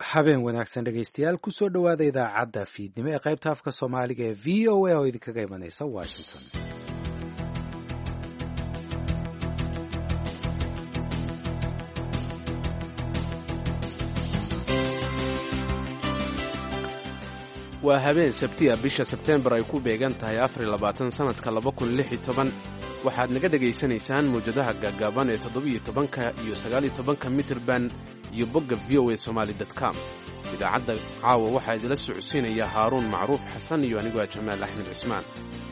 habeen wanaagsan dhegaystayaal kusoo dhowaada idaacadda fiidnimo ee qaybta afka soomaaliga ee v o a oo idinkaga imanaysa washington. waa habeen sabtiya bisha sebteembar ay ku beegan tahay 24 sannadka 2016. waxaad naga dhegaysanaysaan mawjadaha gaagaaban ee 17 iyo 19 mitirban iyo bogga voa somali.com. idaacadda caawa waxaa idila socodsiinaya haaruun macruuf xasan iyo anigoo jamaal axmed cismaan.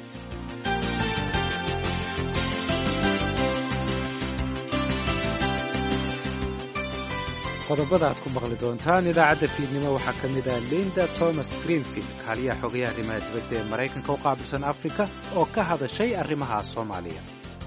qodobada aad ku maqli doontaan idaacadda fiidnimo waxaa ka mid ah Linda Thomas Greenfield, kaaliyaha xogayaha arrimaha dibadda ee Maraykanka u qaabilsan Afrika, oo ka hadashay arrimaha Soomaaliya.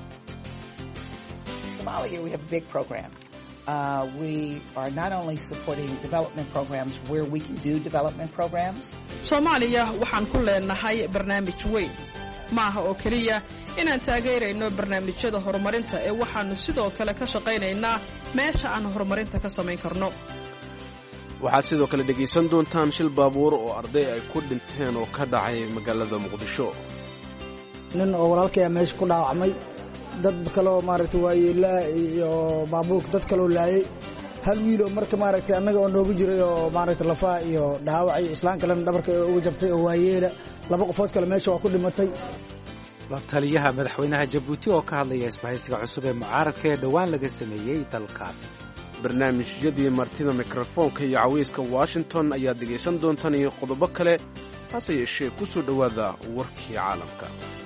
Somalia, we have a big program. We are not only supporting development programs where we can do development programs. Soomaaliya waxaan ku leenahay barnaamij weyn. maaha oo keliya inaan taageerayno barnaamijyada horumarinta ee waxaanu sidoo kale ka shaqaynaynaa meesha aan horumarinta ka samayn karno. waxaad sidoo kale dhegaysan doontaan shil baabuur oo arday ay ku dhinteen oo ka dhacay magaalada muqdisho. nin oo walaalkay meesha ku dhaawacmay, dad kale oo maaragtay waayelaa iyo baabuurka dad kale oo laayay, hal wiil oo marka maaragtay annaga oo noogu jiray oo maaragtay lafaha iyo dhaawac iyo islaan kalena dhabarka uga jabtay oo waayeela, laba qofood kale meesha waa ku dhimatay. la taliyaha madaxweynaha Jabuuti oo ka hadlaya isbahaysiga cusub ee mucaaradka ee dhowaan laga sameeyey dalkaasi. barnaamijyadii martida mikrofoonka iyo cawayska Washington ayaad dhegaysan doontaan iyo qodobo kale, hase yeeshee ku soo dhowaada warkii caalamka.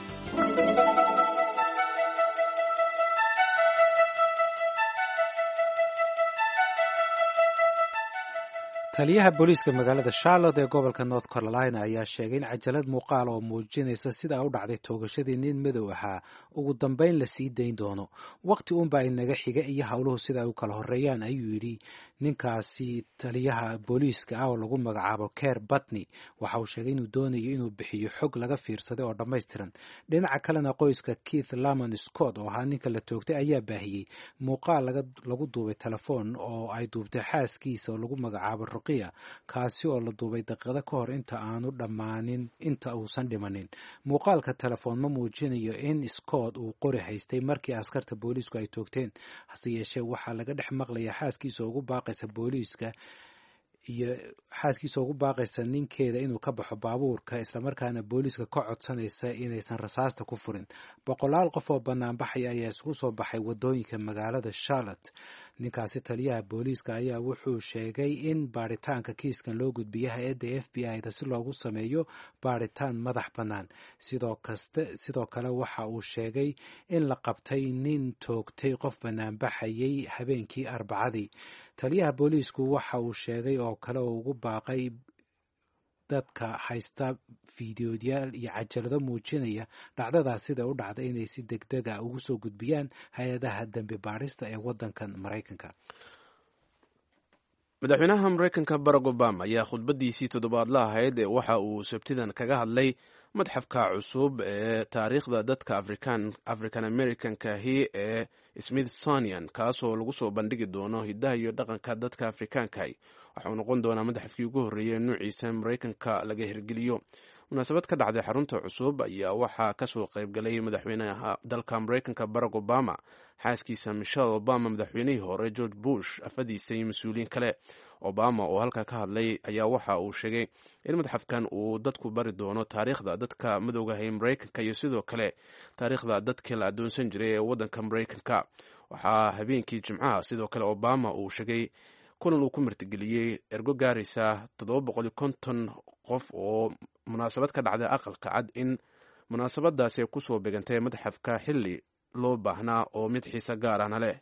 taliyaha booliiska magaalada Charlotte ee gobolka North Carolina ayaa sheegay in cajalad muuqaal oo muujinaysa sida u dhacday toogashadii nin madow ahaa ugu dambeyn la sii dayn doono. waqti uunbaa inaga xiga iyo howluhu sida ay u kala horeeyaan, ayuu yidhi ninkaasi taliyaha booliiska ah oo lagu magacaabo Keir Batney. waxa uu sheegay inuu doonayo inuu bixiyo xog laga fiirsaday oo dhammaystiran. dhinaca kalena qoyska Keith Lamon Scott oo ahaa ninka la toogtay ayaa baahiyey muuqaal lagu duubay telefoon oo ay duubtay xaaskiisa oo lagu magacaabo kaasi oo la duubay daqiiqado ka hor inta uusan dhimanin. muuqaalka telefoon ma muujinayo in Scott uu qori haystay markii askarta booliisku ay toogteen, hase yeeshee waxaa laga dhex maqlaya xaaskiisa ugu baaqaysa ninkeeda inuu ka baxo baabuurka, islamarkaana booliiska ka codsanaysa inaysan rasaasta ku furin. boqolaal qof oo banaanbaxaya ayaa isugu soo baxay wadooyinka magaalada Charlotte. ninkaasi taliyaha booliiska ayaa wuxuu sheegay in baaritaanka kiiskan loo gudbiyay hay-adda FBI-da si loogu sameeyo baaritaan madax bannaan. sidoo kale waxa uu sheegay in la qabtay nin toogtay qof banaanbaxayay habeenkii Arbacadii. taliyaha booliisku waxa uu sheegay oo kale oo ugu baaqay dadka haysta fiidiyoyaal iyo cajalado muujinaya dhacdadaas sida u dhacday inay si degdeg ah ugu soo gudbiyaan hay-adaha dambi baarista ee waddankan Maraykanka. madaxweynaha Maraykanka Barack Obama ayaa khudbadiisii toddobaadlaha ahayd ee waxa uu sabtidan kaga hadlay madxafka cusub ee taariikhda dadka African American-kaahi ee Smithsonian, kaasoo lagu soo bandhigi doono hiddaha iyo dhaqanka dadka Afrikaankahi. waxa uu noqon doonaa madxafkii ugu horreeyay nuuciisa Maraykanka laga hirgeliyo. munaasabad ka dhacday xarunta cusub ayaa waxaa kasoo qaybgalay madaxweynaha dalka Maraykanka Barack Obama, xaaskiisa Michelle Obama, madaxweynihii hore George Bush, afadiisa iyo mas-uuliyiin kale. Obama oo halkaa ka hadlay ayaa waxa uu sheegay in madxafkan uu dadku bari doono taariikhda dadka madowga ee Maraykanka iyo sidoo kale taariikhda dadkii la adoonsan jiray ee waddanka Maraykanka. waxaa habeenkii Jimcaha sidoo kale Obama uu sheegay kulan uu ku martigeliyey ergo gaaraysa 750 qof oo munaasabad ka dhacday aqalka cad, in munaasabadaasi ay kusoo begantay madxafka xilli loo baahnaa oo mid xiisa gaar ahna leh.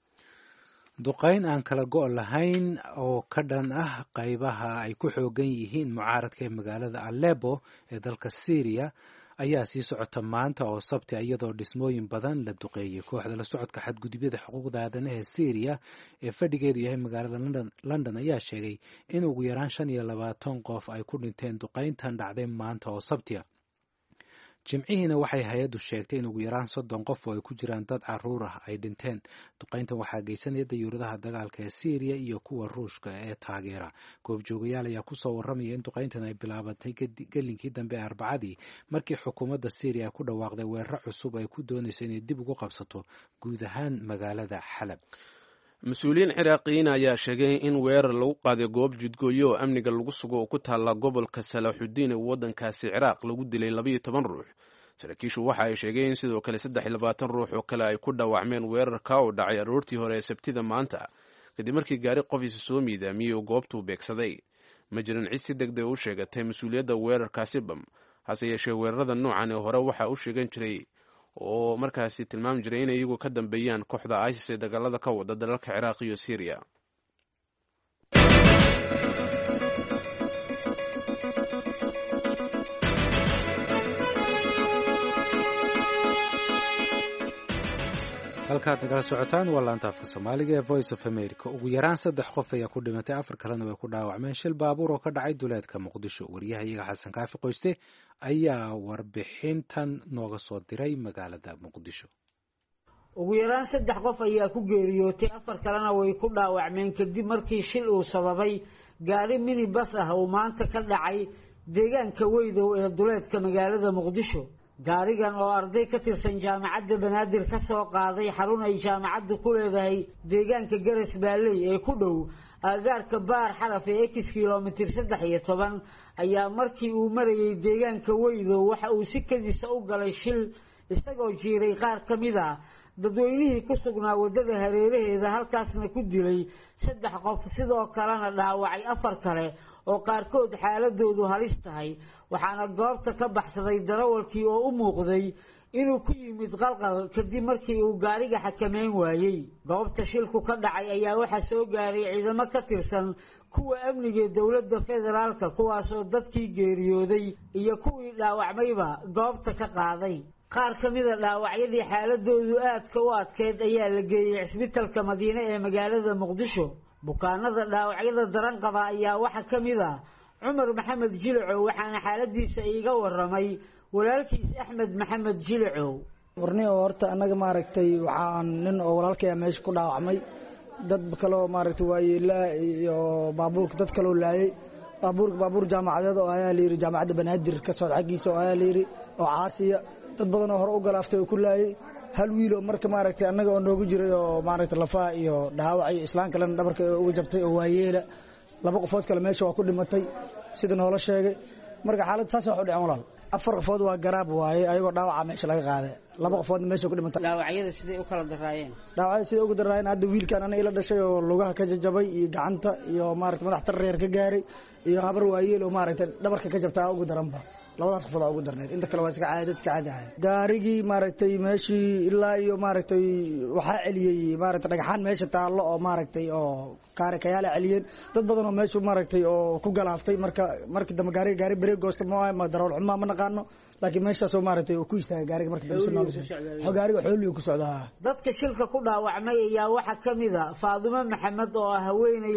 duqayn aan kala go' lahayn oo ka dhan ah qaybaha ay ku xoogan yihiin mucaaradka ee magaalada Aleppo ee dalka Syria ayaa sii socota maanta oo sabti, iyadoo dhismooyin badan la duqeeyey. kooxda la socodka xadgudubyada xuquuqda aadanaha ee Syria ee fadhigeedu yahay magaalada London ayaa sheegay in ugu yaraan 25 qof ay ku dhinteen duqayntan dhacday maanta oo sabtiya. jimcihiina waxay hay-addu sheegtay in ugu yaraan 30 qof oo ay ku jiraan dad caruur ah ay dhinteen. duqayntan waxaa geysanaya dayuuradaha dagaalka ee Syria iyo kuwa Ruushka ee taageera. goobjoogayaal ayaa kusoo warramaya in duqayntan ay bilaabatay gelinkii dambe ee Arbacadii markii xukuumadda Syria ku dhawaaqday weerar cusub ay ku doonayso inay dib ugu qabsato guud ahaan magaalada Xalab. mas-uuliyiin ciraaqiyiin ayaa sheegay in weerar lagu qaaday goob jidgooyo oo amniga lagu sugo oo ku taalla gobolka salaaxudiin ee waddankaasi ciraaq lagu dilay 12 ruux. saraakiishu waxa ay sheegeen in sidoo kale 23 ruux oo kale ay ku dhaawacmeen weerarka oo dhacay aroortii hore ee Sabtida maanta kadib markii gaari qofiisa soo miidaamiyey oo goobtuu beegsaday. ma jirin cid si degdeg u sheegatay mas-uuliyadda weerarkaasi bam, hase yeeshee weerarada noocan ee hore waxa uu sheegan jiray oo markaasi tilmaami jiray inay iyagu ka dambeeyaan kooxda ISIS ee dagaalada ka wada dalalka Ciraaq iyo Syria. halkaad nagala socotaan waa laanta afka Soomaaliga ee Voice of America. ugu yaraan 3 qof ayaa ku dhimatay, 4 kalena way ku dhaawacmeen shil baabuur oo ka dhacay duleedka Muqdisho. wariyahayaga Xasan Kaafi Qoyste ayaa warbixintan nooga soo diray magaalada Muqdisho. ugu yaraan 3 qof ayaa ku geeriyootay, 4 kalena way ku dhaawacmeen kadib markii shil uu sababay gaari minibus ah oo maanta ka dhacay deegaanka Weydow ee duleedka magaalada Muqdisho. gaarigan oo arday ka tirsan jaamacadda Banaadir ka soo qaaday xarun ay jaamacaddu ku leedahay deegaanka Garas Baaley ee ku dhow agaarka Baar Xaraf ee kilomitir 13 ayaa markii uu marayay deegaanka Weydow waxa uu si kadis u galay shil isagoo jiiray qaar ka mid ah dadweynihii ku sugnaa wadada hareeraheeda, halkaasna ku dilay 3 qof sidoo kalena dhaawacay 4 kale oo qaarkood xaaladoodu halis tahay. waxaana goobta ka baxsaday darawalkii oo u muuqday inuu ku yimid qalqal kadib markii uu gaariga xakameyn waayay. goobta shilku ka dhacay ayaa waxa soo gaaray ciidamo ka tirsan kuwa amniga dawladda federaalka, kuwaas oo dadkii geeriyooday iyo kuwii dhaawacmayba goobta ka qaaday. qaar ka mid ah dhaawacyadii xaaladoodu aadka u adkeyd ayaa la geeyay isbitaalka Madiine ee magaalada Muqdisho. bukaanada dhaawacyada daran qaba ayaa waxa ka mid ah Cumar Maxamed Jilcow, waxaana xaaladiisa iiga waramay walaalkiis Axmed Maxamed Jilcow. warniyo horta anaga maaragtay waxaan nin oo walaalkay meesha ku dhaawacmay, dad kale oo maaragtay waayilaa iyo baabuurka dad kale oo laayay. baabuur jaamacadeed oo ayaa la yiri jaamacadda Banaadir ka soo xaqiiso oo ayaa la yiri oo caasiya, dad badan oo hore u galaaftay oo ku laayay. hal wiil oo marka maaragtay anaga oo noogu jiray oo maaragtay lafaha iyo dhaawac iyo islaan kale dhabarka uga jabtay oo waayeela. 2 qofood kale meesha waa ku dhimatay sida noola sheegay. marka xaalad saas ah u dhacay walaal. 4 qofood waa garaab waaye ayagoo dhaawaca meesha laga qaaday. 2 qofoodna meesha ku dhimatay. dhaawacyada sidee u kala daraayeen? dhaawacyada sidee ugu daraayeen hadda wiilkan anaga ila dhashay oo lugaha ka jajabay iyo gacanta iyo maaragtay madax reer ka gaaray iyo habar waayeel oo maaragtay dhabarka ka jabtaa ugu daranba. 2daas qofood ugu darneed, inta kale waa iska caadi ah. gaarigii maaragtay meeshii ilaa iyo maaragtay waxa celiyay maaragtay dhagaxaan meesha taalo oo maaragtay oo kaarikayaal celiyeen. dad badan oo meesha maaragtay oo ku galaaftay markii dambe gaari bareeg goosta ma darawal xumaa ma naqaano, laakiin meeshaas oo maaragtay oo ku istaagay gaariga markii dambe gaariga xooliyo ku socdaa. dadka shilka ku dhaawacmay ayaa waxa ka mid ah Faadimo Maxamed oo ah haweeney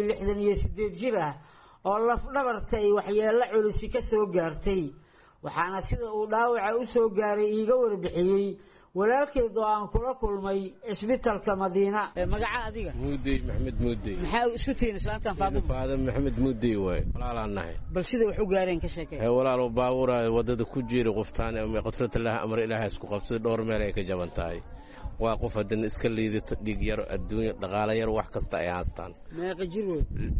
68 jir ah oo laf dhabartay waxyeello culus ka soo gaartay. waxaana sida uu dhaawaca u soo gaaray iiga warbixiyay walaalkeed oo aan kula kulmay isbitaalka Madiina. magaca adiga? Muudey Maxamed Muudey. maxaa isku tihiin islaantan Faadimo? Faadimo Maxamed Muudey way walaalaan nahay. bal sida wax u gaareen ka sheekay. walaalo baabuura wadada ku jiray qoftaan ama qatrada Allah amar Ilaahay isku qabsaday dhowr meel ay ka jaban tahay. waa qof hadan iska liidato dhig yar adduunyo dhaqaale yar wax kasta ay haastaan. meeqa jir way?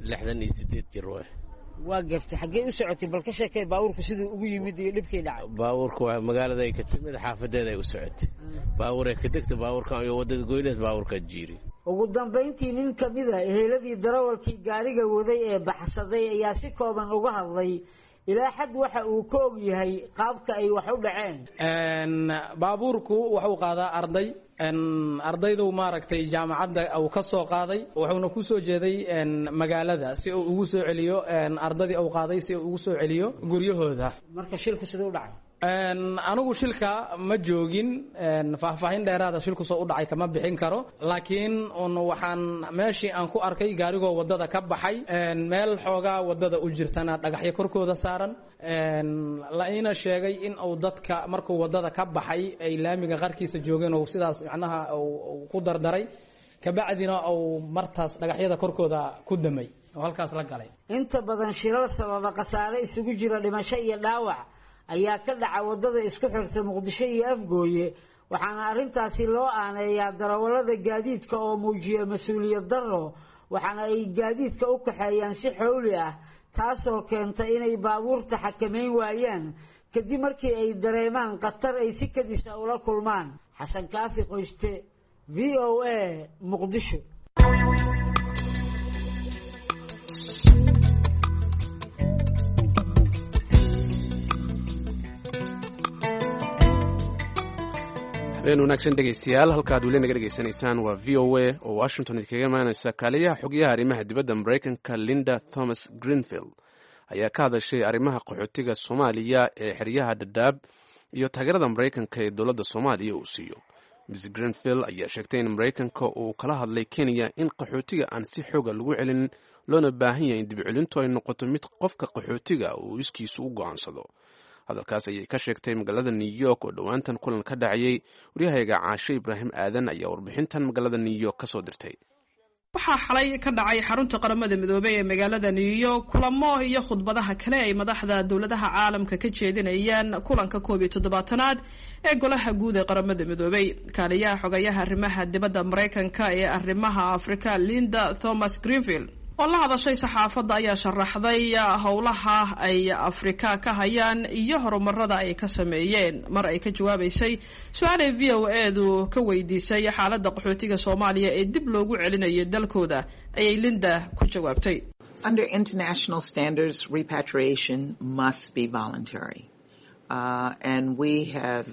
68 jir way. waa gaftay xagee u socotay bal ka sheekay baabuurku siduu ugu yimid iyo dhibkii dhacay. baabuurku waa magaalada ay ka timid xaafadeeda ay u socotay. baabuur ay ka degtay baabuurkan iyo wadada goyleed baabuurka jiiri. ugu dambeyntii nin ka mid ah eheladii darawalkii gaariga waday ee baxsaday ayaa si kooban uga hadlay ilaa xad waxa uu ka og yahay qaabka ay wax u dhaceen. baabuurku wuxuu qaadaa ardaydu maaragtay jaamacadda uu ka soo qaaday, wuxuuna ku soo jeeday magaalada si uu ugu soo celiyo ardadii uu qaaday si uu ugu soo celiyo guryahooda. marka shilku sidoo dhacay anigu shilka ma joogin faahfaahin dheeraada shilku soo u dhacay kama bixin karo laakiin waxaan meeshii aan ku arkay gaarigoo wadada ka baxay meel xoogaa wadada u jirtana dhagaxyo korkooda saaran la ina sheegay in uu dadka markuu wadada ka baxay ay laamiga qarkiisa joogeen oo sidaas macnaha uu ku dardaray kabacdina uu martaas dhagaxyada korkooda ku damay oo halkaas la galay inta badan shilal sababa khasaare isugu jira dhimasho iyo dhaawac ayaa ka dhaca wadada isku xirta Muqdisho iyo Afgooye waxaana arrintaasi loo aaneeyaa darawallada gaadiidka oo muujiya mas'uuliyad darro waxaana ay gaadiidka u kaxeeyaan si xawli ah taasoo keenta inay baabuurta xakameyn waayaan kadib markii ay dareemaan khatar ay si kadis ah ula kulmaan Xasan Kaafi Qoyste VOA Muqdisho wanaagsan dhegeystayaal halkaad weli naga dhegeysanaysaan waa VOA oo Washington idinkaga imaanaysa kaaliyaha xogyaha arrimaha dibadda Mareykanka Linda Thomas Greenfield ayaa ka hadashay arrimaha qaxootiga Soomaaliya ee xeryaha Dadaab iyo taageerada Mareykanka ee dowladda Soomaaliya uu siiyo. Ms Greenfield ayaa sheegtay in Mareykanka uu kala hadlay Kenya in qaxootiga aan si xooga lagu celin loona baahan yahay in dib celintu ay noqoto mid qofka qaxootiga uu iskiisu u go'aansado. hadalkaas ayay ka sheegtay magaalada New York oo dhawaantan kulan ka dhacayay waryahayaga Caashe Ibraahim Aadan ayaa warbixintan magaalada New York ka soo dirtay. waxaa xalay ka dhacay xarunta qaramada midoobay ee magaalada New York kulamo iyo khudbadaha kale ay madaxda dawladaha caalamka ka jeedinayaan kulanka 17aad ee golaha guud ee qaramada midoobay. kaaliyaha xogayaha arrimaha dibadda Mareykanka ee arrimaha Afrika Linda Thomas Greenfield oo la hadashay saxaafadda ayaa sharaxday howlaha ay Afrika ka hayaan iyo horumarada ay ka sameeyeen mar ay ka jawaabaysay su'aal VOA-du ka weydiisay xaaladda qaxootiga Soomaaliya ee dib loogu celinayo dalkooda ayay Linda ku jawaabtay. Under international standards, repatriation must be voluntary. And we have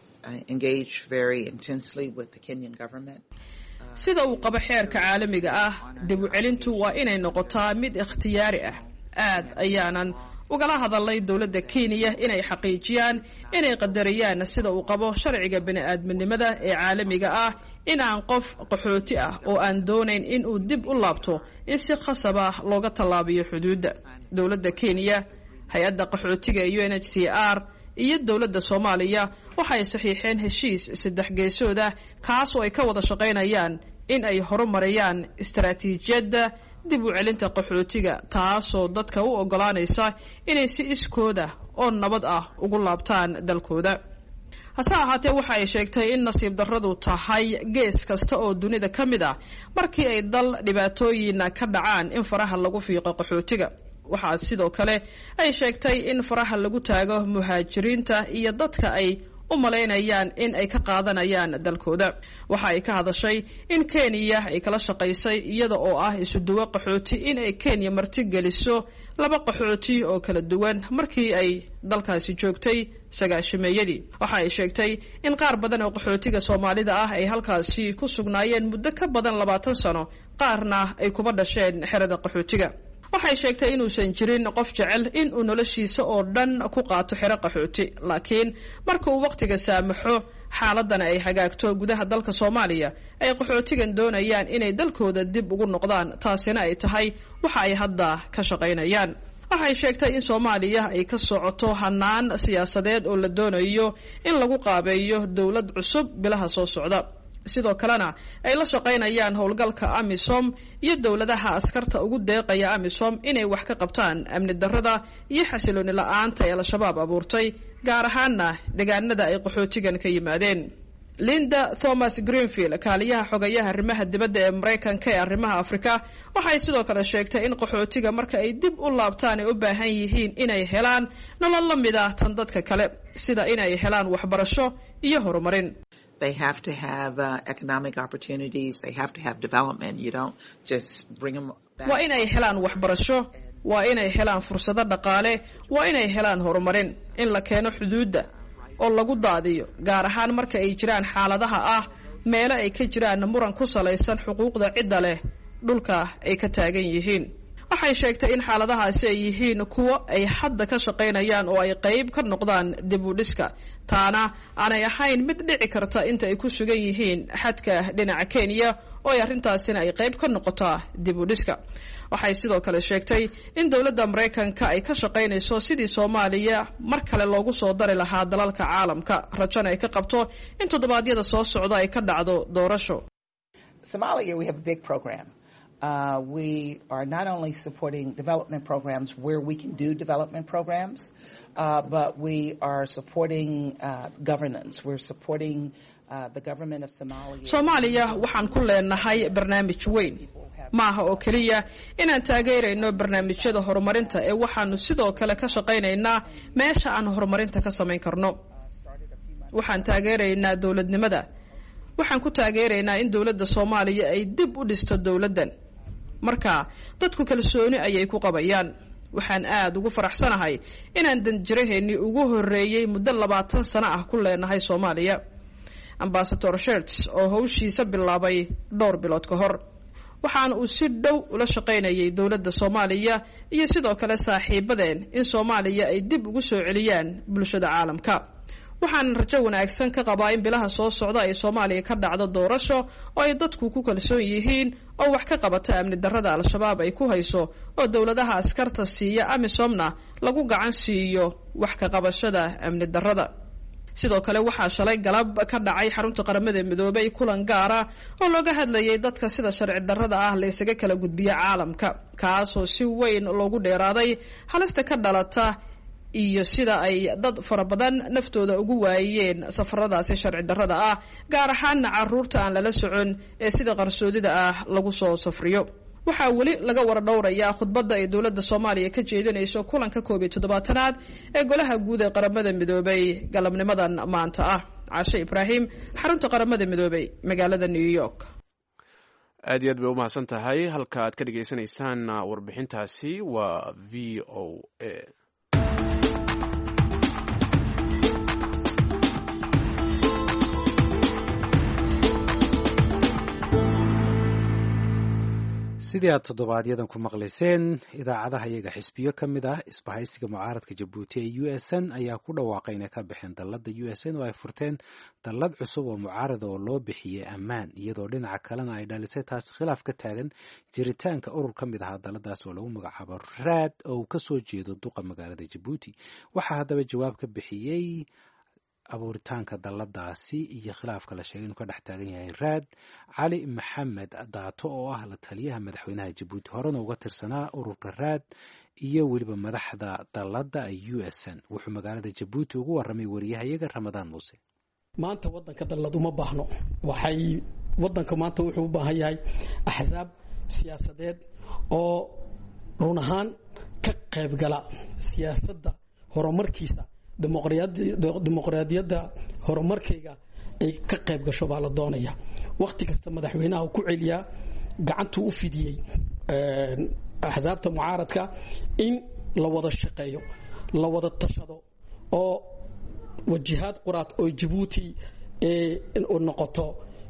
engaged very intensely with the Kenyan government. sida uu qabo xeerka caalamiga ah dib u celintu waa inay noqotaa mid ikhtiyaari ah aad ayaanan ugala hadalay dawladda Kenya inay xaqiijiyaan inay qadariyaan sida uu qabo sharciga bini'aadminimada ee caalamiga ah in aan qof qaxooti ah oo aan doonayn in uu dib u laabto in si khasab ah looga tallaabiyo xuduudda. dawladda Kenya hay'adda qaxootiga UNHCR iyo dawladda Soomaaliya waxay saxiixeen heshiis 3 geesood ah kaas oo ay ka wada shaqeynayaan in ay horumariyaan istaraatiijiyadda dib u celinta qaxootiga taasoo dadka u ogolaanaysa inay si iskooda oo nabad ah ugu laabtaan dalkooda. hase ahaatee waxa ay sheegtay in nasiib darradu tahay gees kasta oo dunida ka mid ah markii ay dal dhibaatooyin ka dhacaan in faraha lagu fiiqo qaxootiga. waxaa sidoo kale ay sheegtay in faraha lagu taago muhaajiriinta iyo dadka ay u malaynayaan in ay ka qaadanayaan dalkooda. waxa ay ka hadashay in Kenya ay kala shaqaysay iyada oo ah isu duwo qaxooti in ay Kenya marti geliso 2 qaxooti oo kala duwan markii ay dalkaasi joogtay 9meeyadii. waxa ay sheegtay in qaar badan oo qaxootiga Soomaalida ah ay halkaasi ku sugnaayeen muddo ka badan 20 sano qaarna ay kuba dhasheen xerada qaxootiga. waxay sheegtay inuusan jirin qof jecel in uu noloshiisa oo dhan ku qaato xero qaxooti laakiin marka uu waqtiga saamaxo xaaladana ay hagaagto gudaha dalka Soomaaliya ay qaxootigan doonayaan inay dalkooda dib ugu noqdaan taasina ay tahay waxa ay hadda ka shaqeynayaan. waxay sheegtay in Soomaaliya ay ka socoto hanaan siyaasadeed oo la doonayo in lagu qaabeeyo dawlad cusub bilaha soo socda. sidoo kalena ay la shaqeynayaan howlgalka AMISOM iyo dawladaha askarta ugu deeqaya AMISOM inay wax ka qabtaan amni darrada iyo xasilooni la'aanta ee al-shabaab abuurtay gaar ahaanna deegaanada ay qaxootigan ka yimaadeen. Linda Thomas Greenfield kaaliyaha xogayaha arrimaha dibadda ee Mareykanka ee arrimaha Afrika waxay sidoo kale sheegtay in qaxootiga marka ay dib u laabtaan ay u baahan yihiin inay helaan nolol la mid ah tan dadka kale sida inay helaan waxbarasho iyo horumarin. They have to have economic opportunities. They have to have development. You don't just bring them back. waa inay helaan waxbarasho, waa inay helaan fursado dhaqaale, waa inay helaan horumarin in la keeno xuduudda oo lagu daadiyo gaar ahaan marka ay jiraan xaaladaha ah meelo ay ka jiraan muran ku salaysan xuquuqda cidda leh dhulka ay ka taagan yihiin. waxay sheegtay in xaaladahaasi ay yihiin kuwo ay hadda ka shaqaynayaan oo ay qayb ka noqdaan dib u dhiska taana aanay ahayn mid dhici karta inta ay ku sugan yihiin xadka dhinaca Kenya oo ay arrintaasina ay qayb ka noqotaa dib u dhiska waxay sidoo kale sheegtay in dawladda Mareykanka ay ka shaqaynayso sidii Soomaaliya mar kale loogu soo dari lahaa dalalka caalamka rajana ay ka qabto in toddobaadyada soo socda ay ka dhacdo doorasho. Somalia, we have a big program. We are not only supporting development programs where we can do development programs, but we are supporting governance. We're supporting the government of Somalia. Soomaaliya waxaan ku leenahay barnaamij weyn. maaha oo kaliya inaan taageerayno barnaamijyada horumarinta ee waxaanu sidoo kale ka shaqaynaynaa meesha aan horumarinta ka samayn karno. waxaan taageeraynaa dawladnimada. waxaan ku taageeraynaa in dawladda Soomaaliya ay dib u dhisto dawladdan. marka dadku kalsooni ayay ku qabayaan. waxaan aad ugu faraxsanahay inaan danjiraheennii ugu horeeyay muddo 20 sano ah ku leenahay Soomaaliya. Ambassador Schertz oo hawshiisa bilaabay dhowr bilood ka hor waxaan uu si dhow ula shaqaynayay dawladda Soomaaliya iyo sidoo kale saaxiibadeen in Soomaaliya ay dib ugu soo celiyaan bulshada caalamka. waxaan rajo wanaagsan ka qabaa in bilaha soo socda ay Soomaaliya ka dhacdo doorasho oo ay dadku ku kalsoon yihiin oo wax ka qabata amni darrada Al-Shabaab ay ku hayso oo dawladaha askarta siiya AMISOMna lagu gacan siiyo wax ka qabashada amni darrada. sidoo kale waxaa shalay galab ka dhacay xarunta qaramada midoobay kulan gaar ah oo looga hadlayay dadka sida sharci darrada ah la isaga kala gudbiyo caalamka kaas oo si weyn loogu dheeraaday halista ka dhalata iyo sida ay dad fara badan naftooda ugu waayeen safaradaasi sharci darrada ah gaar ahaan caruurta aan lala socon ee sida qarsoodida ah lagu soo safriyo. waxaa weli laga war dhowrayaa khudbadda ay dawladda Soomaaliya ka jeedinayso kulanka 17aad ee golaha guud ee qaramada midoobay galabnimadan maanta ah. Caashe Ibraahim, xarunta qaramada midoobay magaalada New York. aad iyo aad bay u mahadsan tahay. halka aad ka dhageysanaysaan warbixintaasi waa VOA. sidii aad toddobaadyaddan ku maqlayseen idaacadaha iyaga xisbiyo ka mid ah isbahaysiga mucaaradka Jabuuti ee USN ayaa ku dhawaaqay inay ka baxeen dalladda USN oo ay furteen dallad cusub oo mucaarada oo loo bixiyey ammaan iyadoo dhinaca kalena ay dhalisay taasi khilaaf ka taagan jiritaanka urur ka mid ahaa dalladaas oo lagu magacaabo raad oo uu ka soo jeedo duqa magaalada Jabuuti. waxaa haddaba jawaab ka bixiyey abuuritaanka dalladaasi iyo khilaafka la sheegay inuu ka dhex taagan yahay raad cali maxamed daato oo ah la taliyaha madaxweynaha Jabuuti horena uga tirsanaa ururka raad iyo weliba madaxda dalladda USN. wuxuu magaalada Jabuuti ugu warramay wariyahayaga Ramadaan Muuse. maanta wadanka dallad uma baahno. wadanka maanta wuxuu u baahan yahay axsaab siyaasadeed oo run ahaan ka qayb gala siyaasadda horumarkiisa dimuqraadiyadda horumarkayga ay ka qayb gasho baa la doonaya. waqti kasta madaxweynaha ku celiyaa gacantuu u fidiyey axsaabta mucaaradka in la wada shaqeeyo la wada tashado oo wajihaad quraad oo Jabuuti u noqoto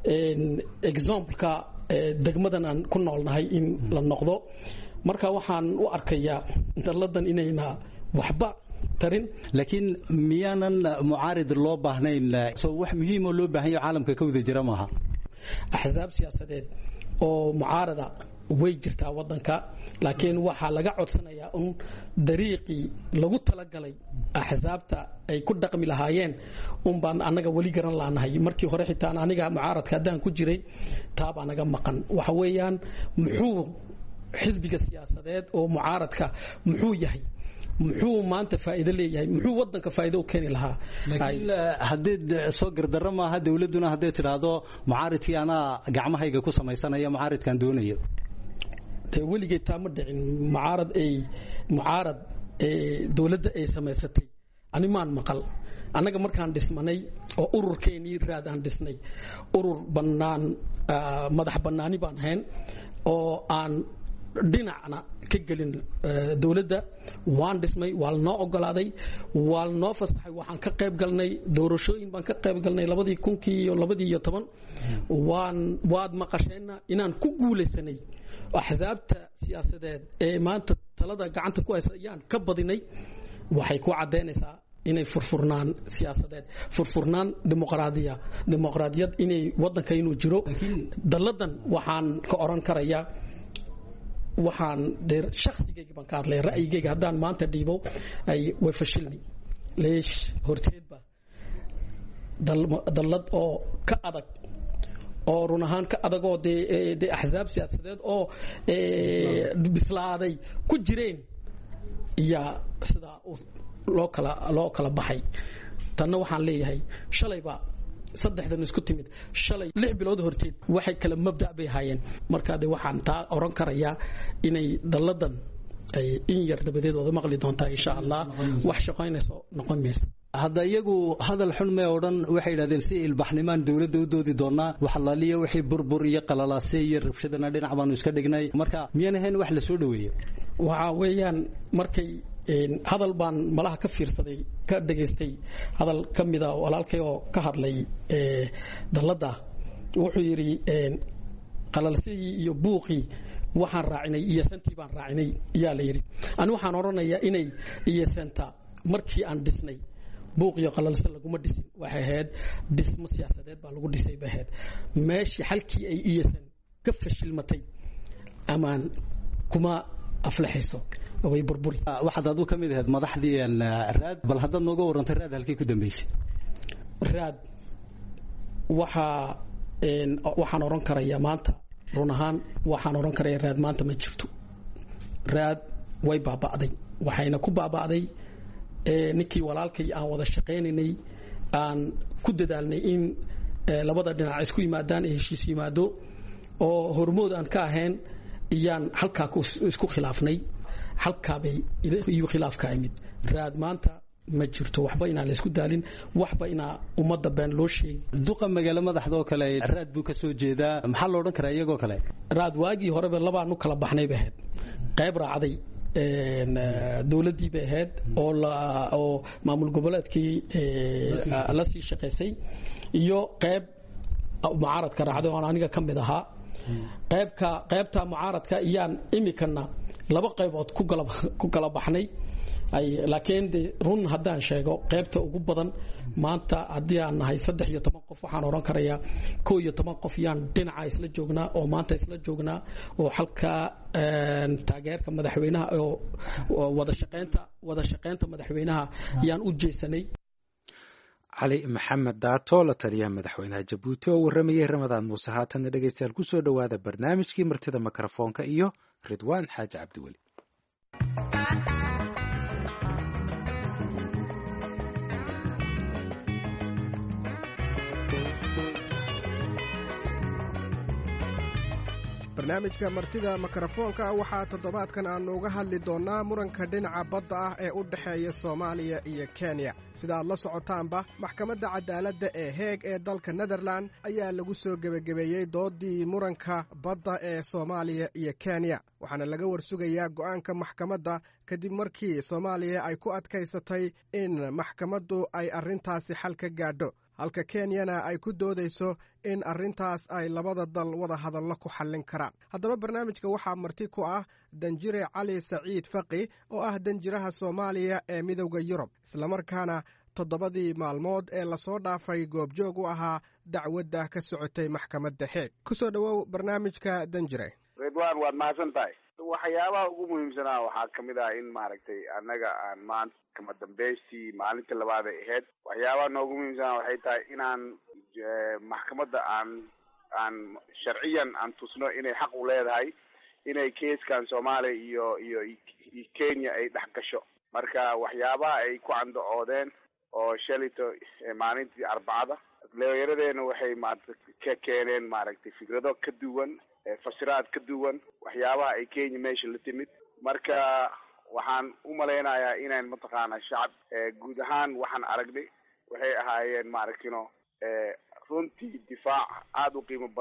example-ka degmadan aan ku noolnahay in la noqdo. marka waxaan u arkayaa dalladan inayna waxba laakiin miyaanan mucaarid loo baahnayn soo wax muhiim oo loo baahan yahay caalamka ka wada jira maaha. axsaab siyaasadeed oo mucaarada way jirtaa wadanka laakiin waxaa laga codsanayaa un dariiqii lagu talagalay axsaabta ay ku dhaqmi lahaayeen un baan anaga wali garan laanahay. markii hore xitaa aniga mucaaradka haddaan ku jiray taa baa naga maqan. waxa weeyaan muxuu xisbiga siyaasadeed oo mucaaradka muxuu yahay, muxuu maanta faa'iido leeyahay, muxuu wadanka faa'iido u keeni lahaa. laakiin haddii soo gardarro maaha dawladuna hadday tidhaahdo mucaaridkii anaa gacmahayga ku samaysanaya mucaaridkan doonayo. weligeed taa ma dhicin. mucaarad dawladda ay samaysatay ani maan maqal. annaga markaan dhismanay oo ururkeenii raad aan dhisnay urur bannaan madax bannaani baan ahayn oo aan dhinacna ka gelin dowladda waan dhismay waa lanoo ogolaaday waa lanoo fasaxay waxaan ka qayb galnay doorashooyin baan ka qayb galnay 2010 waad maqasheenna inaan ku guulaysanay axsaabta siyaasadeed ee maanta talada gacanta ku haysa ayaan ka badinay waxay ku cadeynaysaa inay furfurnaan siyaasadeed furfurnaan dimuqraadiyad inay wadanka inuu jiro daladan waxaan ka oran karayaa waxaan shakhsigayga baan ka hadlay ra'yigayga haddaan maanta dhiibo ay way fashilmi leesh horteedba dalad oo ka adag oo run ahaan ka adag oo de axsaab siyaasadeed oo bislaaday ku jireen iyo sida loo kala baxay tanna waxaan leeyahay shalayba saddexdan isku timid shalay 6 bilood horteed waxay kala mabda bay hayeen marka de waxaan taa oran karayaa inay daladan ay in yar dabadeedooda maqli doontaa insha Allah wax shaqaynayso noqon mayso hadda iyagu hadal xun ma odhan waxay yiraahdeen si ilbaxnimaan dawladda u doodi doonaa wax laaliyo wixii burbur iyo qalalaase iyo rabshadana dhinac baanu iska dhignay marka miyana ahayn wax la soo dhaweeyo waxa weeyaan markay hadal baan malaha ka fiirsaday ka dhageystay hadal kamida walaalkay oo ka hadlay dalada wuxuu yiri qalalsidii iyo buuqii waxaan raacinay iyo santii baan raacinay yaa la yiri anigu waxaan oranayaa inay iyo santa markii aan dhisnay buuq iyo qalalsa laguma dhisin waxay ahayd dhismo siyaasadeed baa lagu dhisay bahayd meeshii halkii ay iyasan ka fashilmatay amaan kuma aflaxayso way burburi waxaad adu ka mid ahayd madaxdii raad bal haddaad nooga warantay raad halkii ku dambeysay raad waxaan oran karayaa maanta run ahaan waxaan oran karayaa raad maanta ma jirto raad way baaba'day waxayna ku baaba'day ninkii walaalkay aan wada shaqaynaynay aan ku dadaalnay in labada dhinac isku yimaadaan ee heshiis yimaado oo hormood aan ka ahayn iyaan halkaa isku khilaafnay halkaabay iyo khilaafka imid raad maanta ma jirto waxba inaan la isku daalin waxba inaa ummadda been loo sheegay duqa magaalo madaxda oo kale raad buu ka soo jeedaa maxaa la odhan karaa iyagoo kale raad waagii horeba labaanu kala baxnay bay ahayd qayb raacday dawladdii bay ahayd oo maamul goboleedkii la sii shaqaysay iyo qayb mucaaradka raacday oo aniga ka mid ahaa qaybta mucaaradka iyaan imikana laba qaybood ku kala baxnay laakiin run haddaan sheego qaybta ugu badan maanta haddii aan nahay 13 qof waxaan oran karayaa 11 qof yaan dhinaca isla joognaa oo maanta isla joognaa oo halka taageerka madaxweynaha oo wada shaqeynta madaxweynaha yaan u jeesanay cali maxamed daato la taliyaha madaxweynaha Jabuuti oo waramayay Ramadaan Muuse haatan dhageystayaal ku soo dhawaada barnaamijkii martida mikrofoonka iyo Ridwaan Xaaji Cabdiwali barnaamijka martida mikrofoonka waxaa toddobaadkan aanu uga hadli doonnaa muranka dhinaca badda ah ee u dhexeeya Soomaaliya iyo Kenya sida aad la socotaanba maxkamadda cadaaladda ee Hague ee dalka Netherland ayaa lagu soo gebagabeeyey doodii muranka badda ee Soomaaliya iyo Kenya waxaana laga warsugayaa go'aanka maxkamadda kadib markii Soomaaliya ay ku adkaysatay in maxkamaddu ay arrintaasi xal ka gaadho halka Kenyana ay ku doodayso in arrintaas ay labada dal wada hadallo ku xallin karaan haddaba barnaamijka waxaa marti ku ah danjire Cali Saciid Faqi oo ah danjiraha Soomaaliya ee midowda Yurub islamarkaana 7 maalmood ee la soo dhaafay goobjoog u ahaa dacwadda ka socotay maxkamadda Hague ku soo dhawow barnaamijka danjire Ridwaan waad mahadsantahay waxyaabaha ugu muhiimsanaa waxaa ka mid ah in maaragtay annaga aan maanta kama dambaystii maalinta labaad ay ahayd waxyaabaha noogu muhiimsanaa waxay tahay inaan maxkamadda aan sharciyan aan tusno inay xaq u leedahay inay keeskan Soomaaliya iyo Kenya ay dhex gasho marka waxyaabaha ay ku candacoodeen oo shalito maalintii Arbacada leeyaradeenna waxay ka keeneen maaragtay fikrado ka duwan fasiraad ka duwan waxyaabaha ay Kenya meesha la timid marka waxaan u maleynayaa inaan mataqaana shacab guud ahaan waxaan aragnay waxay ahaayeen maaragtino runtii difaac aad u qiimo badan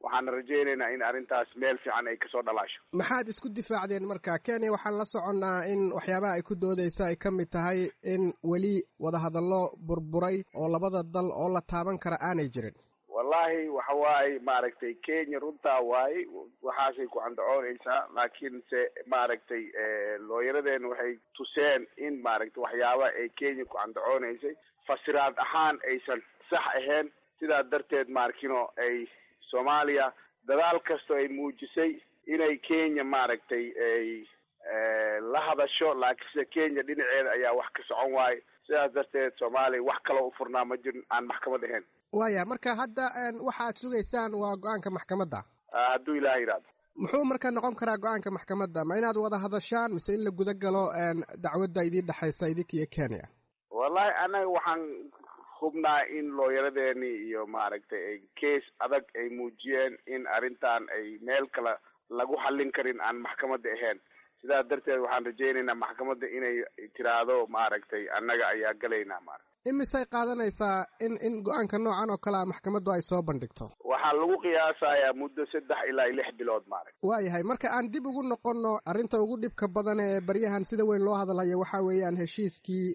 waxaan rajaynaynaa in arrintaas meel fiican ay kasoo dhalaasho. maxaad isku difaacdeen marka? Kenya waxaan la soconnaa in waxyaabaha ay ku doodaysa ay ka mid tahay in weli wadahadallo burburay oo labada dal oo la taaban kara aanay jirin. wallahi waxa waaye maaragtay Kenya runtaa waaye waxaasay ku candacoonaysaa, laakiin se maaragtay looyaradeen waxay tuseen in maaragtay waxyaaba ay Kenya ku candacoonaysay fasiraad ahaan aysan sax ahayn. sidaa darteed maarkino ay Soomaaliya dadaal kasto ay muujisay inay Kenya maaragtay ay la hadasho, laakiinse Kenya dhinaceeda ayaa wax ka socon waaye. sidaas darteed Soomaaliya wax kale u furnaa ma jirin aan maxkamad ahayn. waaya marka hadda waxaad sugaysaan waa go-aanka maxkamadda hadduu ilaahay yidhaahdo. muxuu marka noqon karaa go-aanka maxkamadda? ma inaad wada hadashaan mise in la guda galo dacwadda idiin dhexaysa idinka iyo Kenya? wallahi anaga waxaan hubnaa in looyaradeeni iyo maaragtay ay case adag ay muujiyeen in arrintan ay meel kale lagu xallin karin aan maxkamadda ahayn. sidaas darteed waxaan rajaynaynaa maxkamadda inay tiraahdo maaragtay annaga ayaa galaynaa maaragtay. imisay qaadanaysaa in go-aanka noocan oo kale a maxkamaddu ay soo bandhigto? waxaa lagu qiyaasayaa muddo 3 ilaa 6 bilood maaragtay. waayahay marka aan dib ugu noqonno arrinta ugu dhibka badan ee baryahan sida weyn loo hadalhayo waxaa weeyaan heshiiskii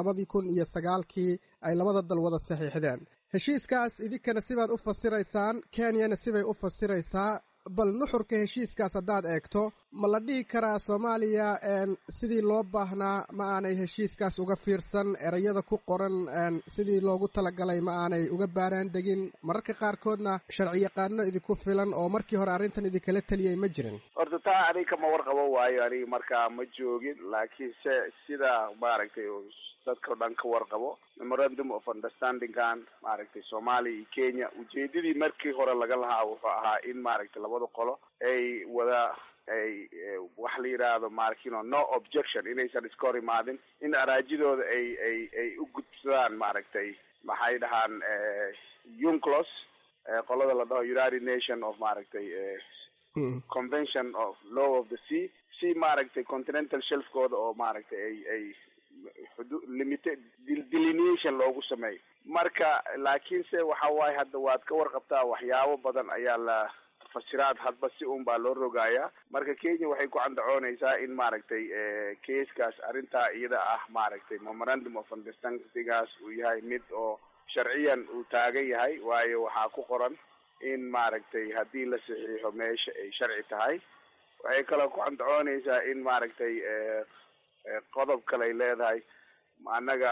2009 ay labada dal wada saxiixdeen. heshiiskaas idinkana sibaad u fasiraysaan, Kenyana sibay u fasiraysaa. bal nuxurka heshiiskaas haddaad eegto ma la dhihi karaa Soomaaliya sidii loo baahnaa ma aanay heshiiskaas uga fiirsan, erayada ku qoran sidii loogu talagalay ma aanay uga baaraan degin, mararka qaarkoodna sharci yaqaano idinku filan oo markii hore arrintan idinkala taliyay ma jirin? horta taa aniga kama warqabo waayo, aniga markaa ma joogin, laakiin se sida maaragtay dadka dhan ka warqabo memorandum of understanding-kan maaragtay Soomaaliya iyo Kenya ujeedadii markii hore laga lahaa wuxuu ahaa in maaragtay labada qolo ay wada ay wax la yiraahdo maarkino no objection, inaysan iska hor imaadin, in araajidooda ay u gudbsadaan maaragtay maxay dhahaan UNCLOS qolada la dhaho United Nation of maaragtay Convention of Law of the Sea, si maaragtay continental shelf-kooda oo maaragtay ay limited delineation loogu sameeyo. marka laakiinse waxa waaye hadda waad ka warqabtaa waxyaabo badan ayaa la fasiraad hadba si un baa loo rogayaa. marka Kenya waxay ku candacoonaysaa in maaragtay keeskaas arrintaa iyada ah maaragtay memorandum of understanding-gaas uu yahay mid oo sharciyan uu taagan yahay, waayo waxaa ku qoran in maaragtay haddii la saxiixo meesha ay sharci tahay. waxay kaloo ku candacoonaysaa in maaragtay qodob kale ay leedahay annaga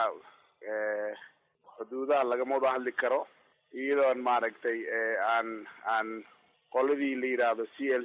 xuduudaha lagama wada hadli karo iyadoon maaragtay aan qoladii la yidhaahdo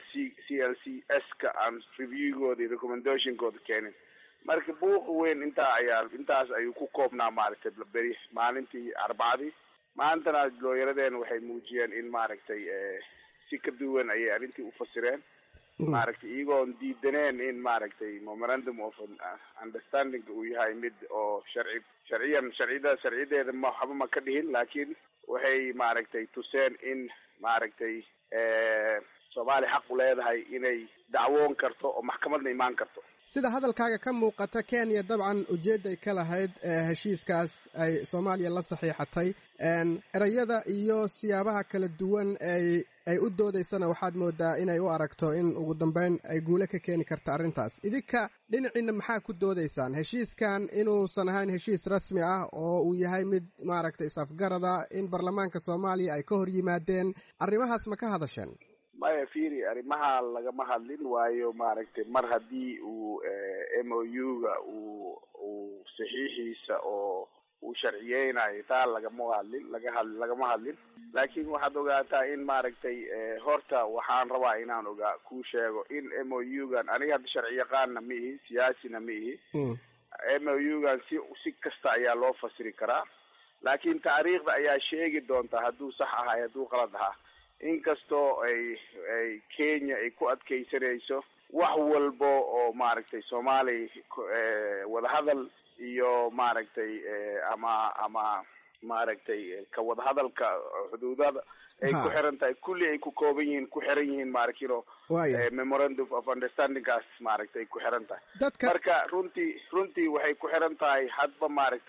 CLCS-ka aan reviewgooda iyo recommendationkooda keenin. marka buuqa weyn intaas ayuu ku koobnaa maaragtay beri maalintii Arbacadii. maantana looyaradeen waxay muujiyeen in maaragtay si ka duwan ayay arrintii u fasireen, maaragtay iyagoon diidaneen in maaragtay memorandum of understanding uu yahay mid oo sharciyadeeda waxba ma ka dhihin, laakiin waxay maaragtay tuseen in maaragtay Soomaaliya xaq u leedahay inay dacwoon karto oo maxkamadna imaan karto. sida hadalkaaga ka muuqata Kenya dabcan ujeeday ka lahayd heshiiskaas ay Soomaaliya la saxiixatay, erayada iyo siyaabaha kala duwan ay u doodaysana waxaad moodaa inay u aragto in ugu dambeyn ay guule ka keeni karta arrintaas. idinka dhinaciina maxaa ku doodaysaan heshiiskan inuusan ahayn heshiis rasmi ah oo uu yahay mid maaragtay is-afgarada, in baarlamaanka Soomaaliya ay ka hor yimaadeen? arrimahaas ma ka hadasheen? maya fiiri, arrimaha lagama hadlin, waayo maaragtay mar haddii uu MOU-ga uu saxiixiisa oo uu sharciyeynayo taa lagama hadlin. laakiin waxaad ogaataa in maaragtay horta waxaan rabaa inaan kuu sheego in MOU-gan aniga hadda sharci yaqaanna ma ihi, siyaasina ma ihi. MOU-gan si kasta ayaa loo fasiri karaa, laakiin taariikhda ayaa sheegi doonta hadduu sax ahay hadduu qalad ahaa. inkastoo ay Kenya ay ku adkaysanayso wax walbo oo maaragtay Soomaaliya wadahadal iyo maaragtay ama maaragtay ka wadahadalka xuduudada ay ku xiran tahay, kulli ay ku kooban yihiin ku xiran yihiin maarkino memorandum of understanding-gaas maaragtay ku xiran tahay. marka runtii waxay ku xiran tahay hadba maaragtay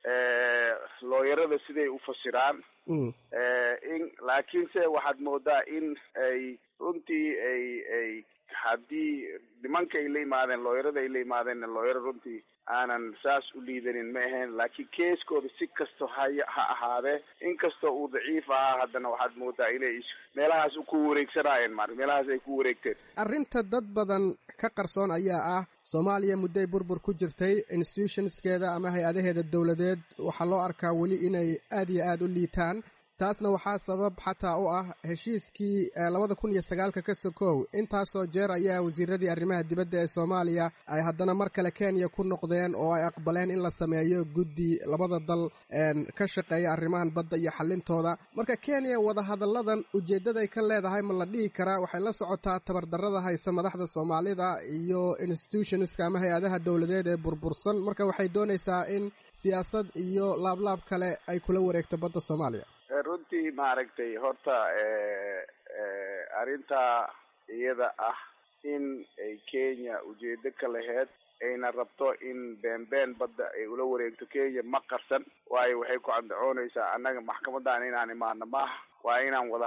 looyarada siday u fasiraan laakiinse waxaad moodaa in ay runtii ay haddii nimanka ay la yimaadeen looyarada ay la yimaadeen looyaro runtii aanan saas u liidanin ma ahayn laakiin keeskooda si kasto ha ahaadee inkastoo uu daciif ahaa haddana waxaad moodaa inay meelahaas ku wareegsanaayeen meelahaas ay ku wareegteen. arrinta dad badan ka qarsoon ayaa ah soomaaliya mudday burbur ku jirtay institutionskeeda ama hay-adaheeda dowladeed waxaa loo arkaa weli inay aad iyo aad u liitaan taasna waxaa sabab xataa u ah heshiiskii 2009 ka sokow intaasoo jeer ayaa wasiiradii arrimaha dibadda ee Soomaaliya ay haddana mar kale Kenya ku noqdeen oo ay aqbaleen in la sameeyo guddi labada dal ka shaqeeya arrimahan badda iyo xalintooda marka Kenya wada hadalladan ujeedada ay ka leedahay ma la dhihi karaa waxay la socotaa tabardarrada haysa madaxda Soomaalida iyo institutionska ama hay-adaha dowladeed ee burbursan marka waxay doonaysaa in siyaasad iyo laablaab kale ay kula wareegto badda Soomaaliya. runtii maaragtay horta arrintaa iyada ah in ay Kenya ujeedo ka lahayd ayna rabto in beenbeen badda ay ula wareegto Kenya ma qarsan waayo waxay ku andacoonaysaa annaga maxkamadan inaan imaano maaha waa inaan wada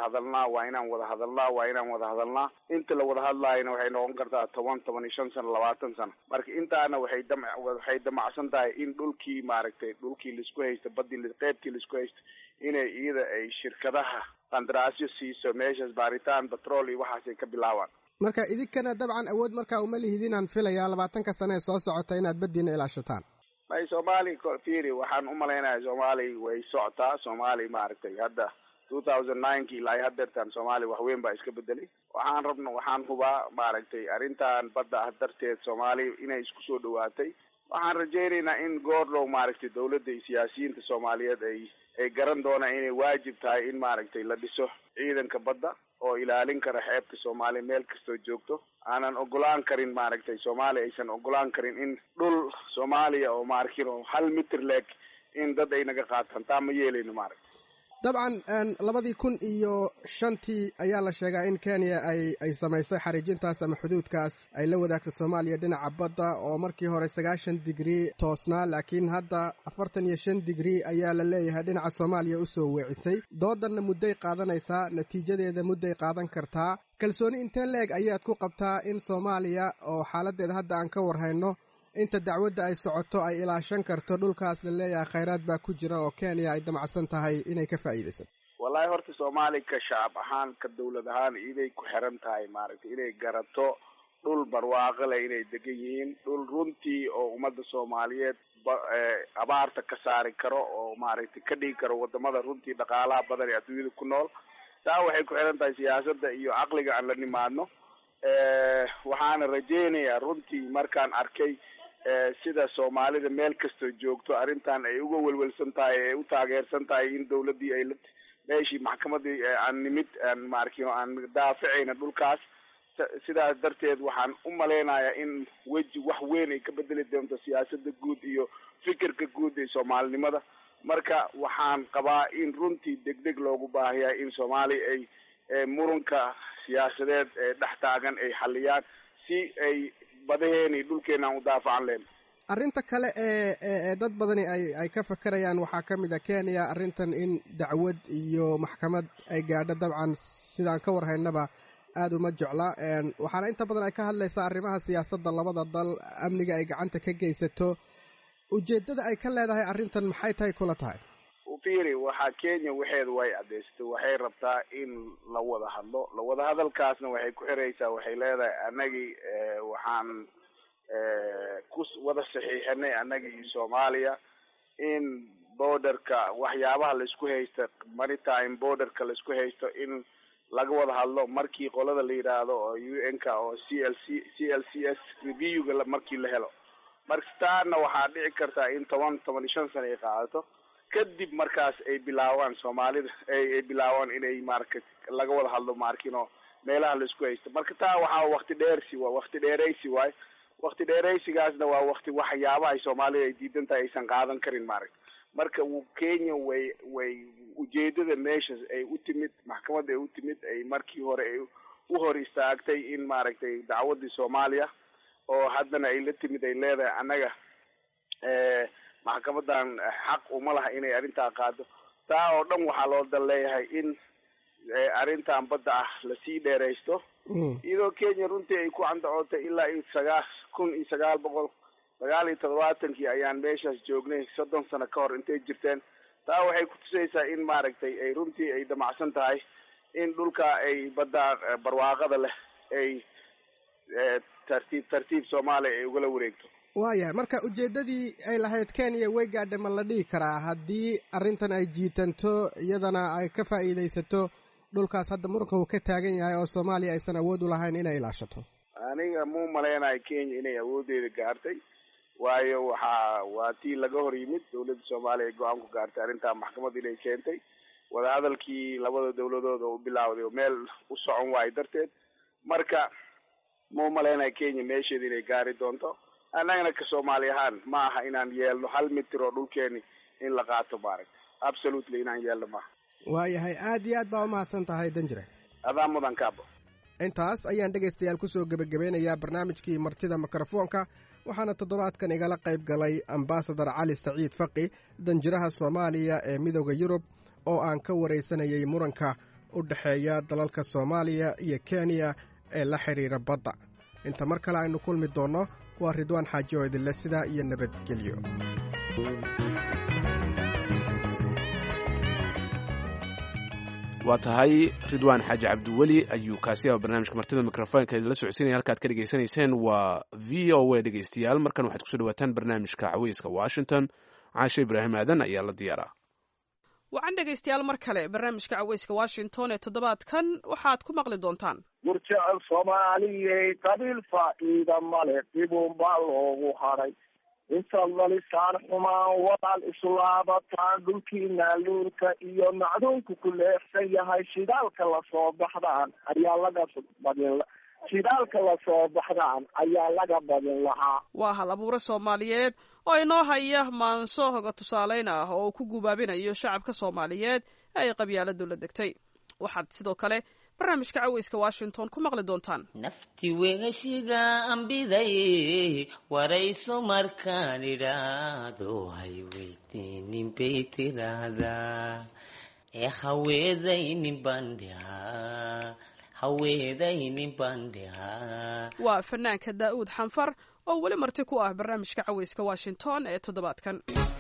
hadalnaa inta la wada hadlaayana waxay noqon kartaa 15 sano 20 sano marka intaana waxay damacsan tahay in dhulkii laisku haysto badii qaybtii laisku haysto inay iyada ay shirkadaha qandaraasyo siiso meeshaas baaritaan petrol iyo waxaas ay ka bilaabaan marka idinkana dabcan awood markaa uma lihidin aan filayaa 20 sano ee soo socota inaad badiina ilaashataan may Soomaali fiiri waxaan u malaynayaa Soomaali way socotaa Soomaali hadda 2009 ilaa haddeertan Soomaali wax weyn baa iska bedelay waxaan hubaa arrintan badda ah darteed Soomaali inay isku soo dhawaatay waxaan rajaynaynaa in goordhow dawladda iyo siyaasiyiinta Soomaaliyeed ay garan doonaan inay waajib tahay in la dhiso ciidanka badda oo ilaalin kara xeebta Soomaaliya meel kastoo joogto aanan ogolaan karin Soomaaliya aysan ogolaan karin in dhul Soomaaliya oo 1 mitir leeg in dad ay naga qaataan taa ma yeelayno dabcan 2005 ayaa la sheegaa in Kenya ay samaysay xariijintaas ama xuduudkaas ay la wadaagto Soomaaliya dhinaca badda oo markii hore 90 degree toosnaa laakiin hadda 45 degree ayaa la leeyahay dhinaca Soomaaliya u soo weecisay doodanna mudday qaadanaysaa natiijadeeda mudday qaadan kartaa kalsooni intee leeg ayaad ku qabtaa in Soomaaliya oo xaaladeeda hadda aan ka warhayno inta dacwadda ay socoto ay ilaashan karto dhulkaas la leeyahay khayraad baa ku jira oo Kenya ay damacsan tahay inay ka faa'iideyso wallahi horta Soomaali ka shacab ahaan ka dawlad ahaan inay ku xiran tahay inay garato dhul barwaaqo leh inay degan yihiin dhul runtii oo ummadda Soomaaliyeed abaarta ka saari karo oo ka dhigi karo wadamada runtii dhaqaalaha badan ee adduunyada ku nool taa waxay ku xiran tahay siyaasadda iyo caqliga aan la nimaadno waxaana rajaynayaa runtii markaan arkay sida Soomaalida meel kastoo joogto arrintan ay uga welwelsan tahay ay u taageersan tahay in dawladdii ay meeshii maxkamadii aan nimid aan daaficayna dhulkaas sidaas darteed waxaan u malaynayaa in wax weyn ay ka bedeli doonto siyaasadda guud iyo fikirka guud ee Soomaalinimada marka waxaan qabaa in runtii degdeg loogu baahayaa in Soomaali ay muranka siyaasadeed ee dhex taagan ay xaliyaan si ay badaheeni dhulkeena u daafacan leen arrinta kale ee dad badani ay ka fakarayaan waxaa ka mid ah Kenya arrintan in dacwad iyo maxkamad ay gaadho dabcan sidaan ka warhaynaba aad uma jecla waxaana inta badan ay ka hadlaysaa arrimaha siyaasadda labada dal amniga ay gacanta ka geysato ujeedada ay ka leedahay arrintan maxay tahay kula tahay fiiri waxaa Kenya waxeed way adeystay waxay rabtaa in la wada hadalkaasna waxay ku xiraysaa waxay leedahay anagii waxaan ku wada saxiixanay anagii Soomaaliya in borderka waxyaabaha la isku haysto maritime borderka la isku haysto in laga wada hadlo markii qolada la yiraahdo oo UN-ka oo CLCS review-ga markii la helo markaana waxaa dhici karta in 15 sano ay qaadato kadib markaas ay bilaawaan Soomaalida ay bilaawaan inay laga wada hadlo meelaha la isku haysto marka taa waxaa waqti dheeraysigaasna waa waqti waxyaabaha ay Soomaalida ay diidan tahay aysan qaadan karin marka Kenya way ujeedada meeshas ay u timid maxkamadda ay u timid ay markii hore ay u hor istaagtay in dacwadii Soomaaliya oo haddana ay la timid ay leedahay annaga maxkamadan xaq uma laha inay arrintaa qaado. taa oo dhan waxaa loo dan leeyahay in arrintan badda ah lasii dheeraysto iyadoo Kenya runtii ay ku candacootay ilaa 1987 ayaan meeshaas joognay 30 sano ka hor intay jirteen. taa waxay ku tusaysaa in maaragtay ay runtii ay damacsan tahay in dhulka ay badda barwaaqada leh ay tartiib Soomaaliya ay ugala wareegto. waayahay marka ujeedadii ay lahayd Kenya way gaadhay ma la dhihi karaa haddii arrintan ay jiitanto iyadana ay ka faa'iidaysato dhulkaas hadda muranka uu ka taagan yahay oo Soomaaliya aysan awood u lahayn inay ilaashato? aniga muu maleynayo Kenya inay awoodeeda gaartay, waayo waa tii laga hor yimid dawladda Soomaaliya go'aan ku gaartay arrintan maxkamad inay keentay wadahadalkii labada dawladood oo bilaawday oo meel u socon waay darteed. marka muu maleynayo Kenya meesheeda inay gaari doonto. annagana ka Soomaali ahaan ma aha inaan yeelno 1 mitir oo dhulkeeni in la qaato maaragtay absolutely inaan yeelno maaha. waayahay aad iyo aad baa u mahadsan tahay Danjire. adaa mudan kaabo. intaas ayaan dhegaystayaal kusoo gebagabeynayaa barnaamijkii martida mikrofoonka waxaana toddobaadkan igala qayb galay ambaasadar Cali Saciid Faqi danjiraha Soomaaliya ee Midowga Yurub oo aan ka wareysanayay muranka u dhaxeeya dalalka Soomaaliya iyo Kenya ee la xiriira badda. inta mar kale aynu kulmi doono waa Ridwaan Xaaji oo idinle sidaa iyo nabadgelyo. waa tahay Ridwaan Xaaji Cabdiweli ayuu kaasi ah barnaamijka martida mikrofoonka idinla socodsiinaya. halkaad ka dhegaysanayseen waa VOA dhegaystayaal. markan waxaad kusoo dhawaataan barnaamijka caweyska Washington. caashe Ibraahim Aadan ayaa la diyaaraa. wacan dhegaystayaal mar kale barnaamijka caweyska Washington ee toddobaadkan waxaad ku maqli doontaan gurjecel Soomaaliyey qabiil faa'iida male dibun baa loogu haray intaad lalisaan xumaan walaal islaabataan dhulkiina luurka iyo macduunku ku leexsan yahay shidaalka lasoo baxdaan ayaa laga badin shidaalka lasoo baxdaan ayaa laga badin lahaa. waa hal abuure Soomaaliyeed oo inoo haya maanso hoga tusaaleyn ah oo ku gubaabinayo shacabka Soomaaliyeed ay qabyaaladu la degtay. waxaad sidoo kale barnaamijka caweyska Washington ku maqli doontaan nafti wegashiga ambiday warayso markaan idhaado hay weydiinin bay tiraahdaa haweedaynin bandhihaa. waa fanaanka Daa'uud Xanfar oo weli marti ku ah barnaamijka caweyska Washington ee toddobaadkan.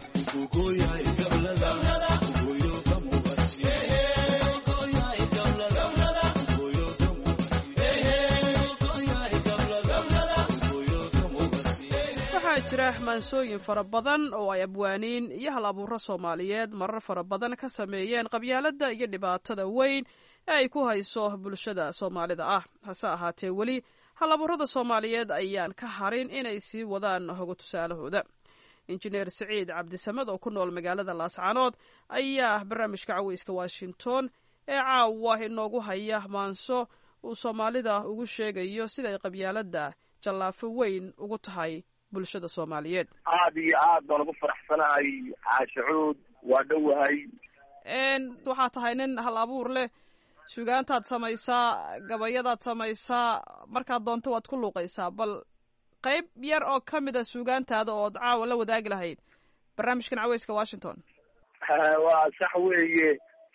jira maansooyin fara badan oo ay abwaaniin iyo hal abuuro Soomaaliyeed marar fara badan ka sameeyeen qabyaalada iyo dhibaatada weyn ee ay ku hayso bulshada Soomaalida ah. hase ahaatee weli hal abuurada Soomaaliyeed ayaan ka harin inay sii wadaan hoga tusaalahooda. injineer Saciid Cabdisamed oo ku nool magaalada Laascaanood ayaa barnaamijka caweyska Washington ee caawa inoogu haya maanso uu Soomaalida ugu sheegayo sida ay qabyaalada jallaafo weyn ugu tahay bulshada Soomaaliyeed. aad iyo aad baan ugu faraxsanahay caashuud waa dhowahay. waxaa tahay nin hal abuur leh, sugaantaad samaysaa, gabayadaad samaysaa, markaad doonto waad ku luuqaysaa. bal qayb yar oo ka mid a sugaantaada ood caawa la wadaagi lahayd barnaamijkan caweyska Washington. waa sax weeye.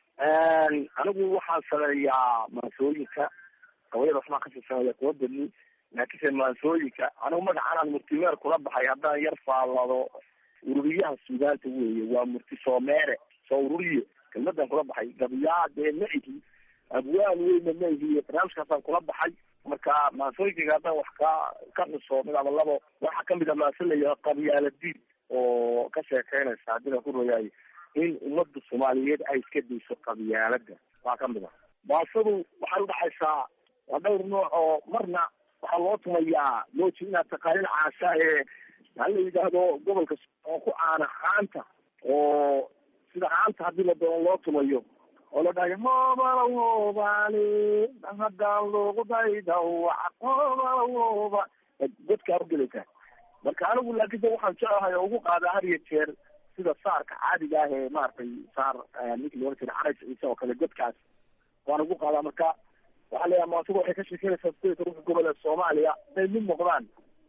anigu waxaan sameeyaa maansooyinka gabayada waxbaan kasii sameeya kuwa badni laakiinse maansooyinka anigu magacanaan murtimeer kula baxay haddaan yar faallado ururiyaha suugaanta weeye waa murti soomeere soo ururiye kelmadan kula baxay gabiyaadee ma ihi abwaan weyna ma ihi barnaamijkaasaan kula baxay. marka maansooyinkayga haddaan wax ka xuso mid ama labo waxaa kamid a maanso layaha qabyaaladiid oo ka sheekeynaysa haddina ku royaay in ummadda Soomaaliyeed ay iska dayso qabyaalada waa kamid a. maasadu waxay udhaxaysaa waa dhowr nooc oo marna waxaa loo tumayaa looji inaad taqaanin caasha ee hala yidhaahdo gobolka oo ku caana haanta oo sida haanta haddii la doono loo tumayo oo la dhahayo hoobala woobale haddaan loogu daydawac hoobala wooba godkaa ugelaysaa. marka anigu laakiinse waxaan jeclahay oo ugu qaadaa had iyo jeer sida saarka caadiga ah ee maaragtay saar ninkii loola jira carays ciise oo kale godkaas waan ugu qaadaa. marka waxaa leeyahay maasuga waxay ka sheekeynaysaa sida ruuxa gobolka Soomaaliya inay mid noqdaan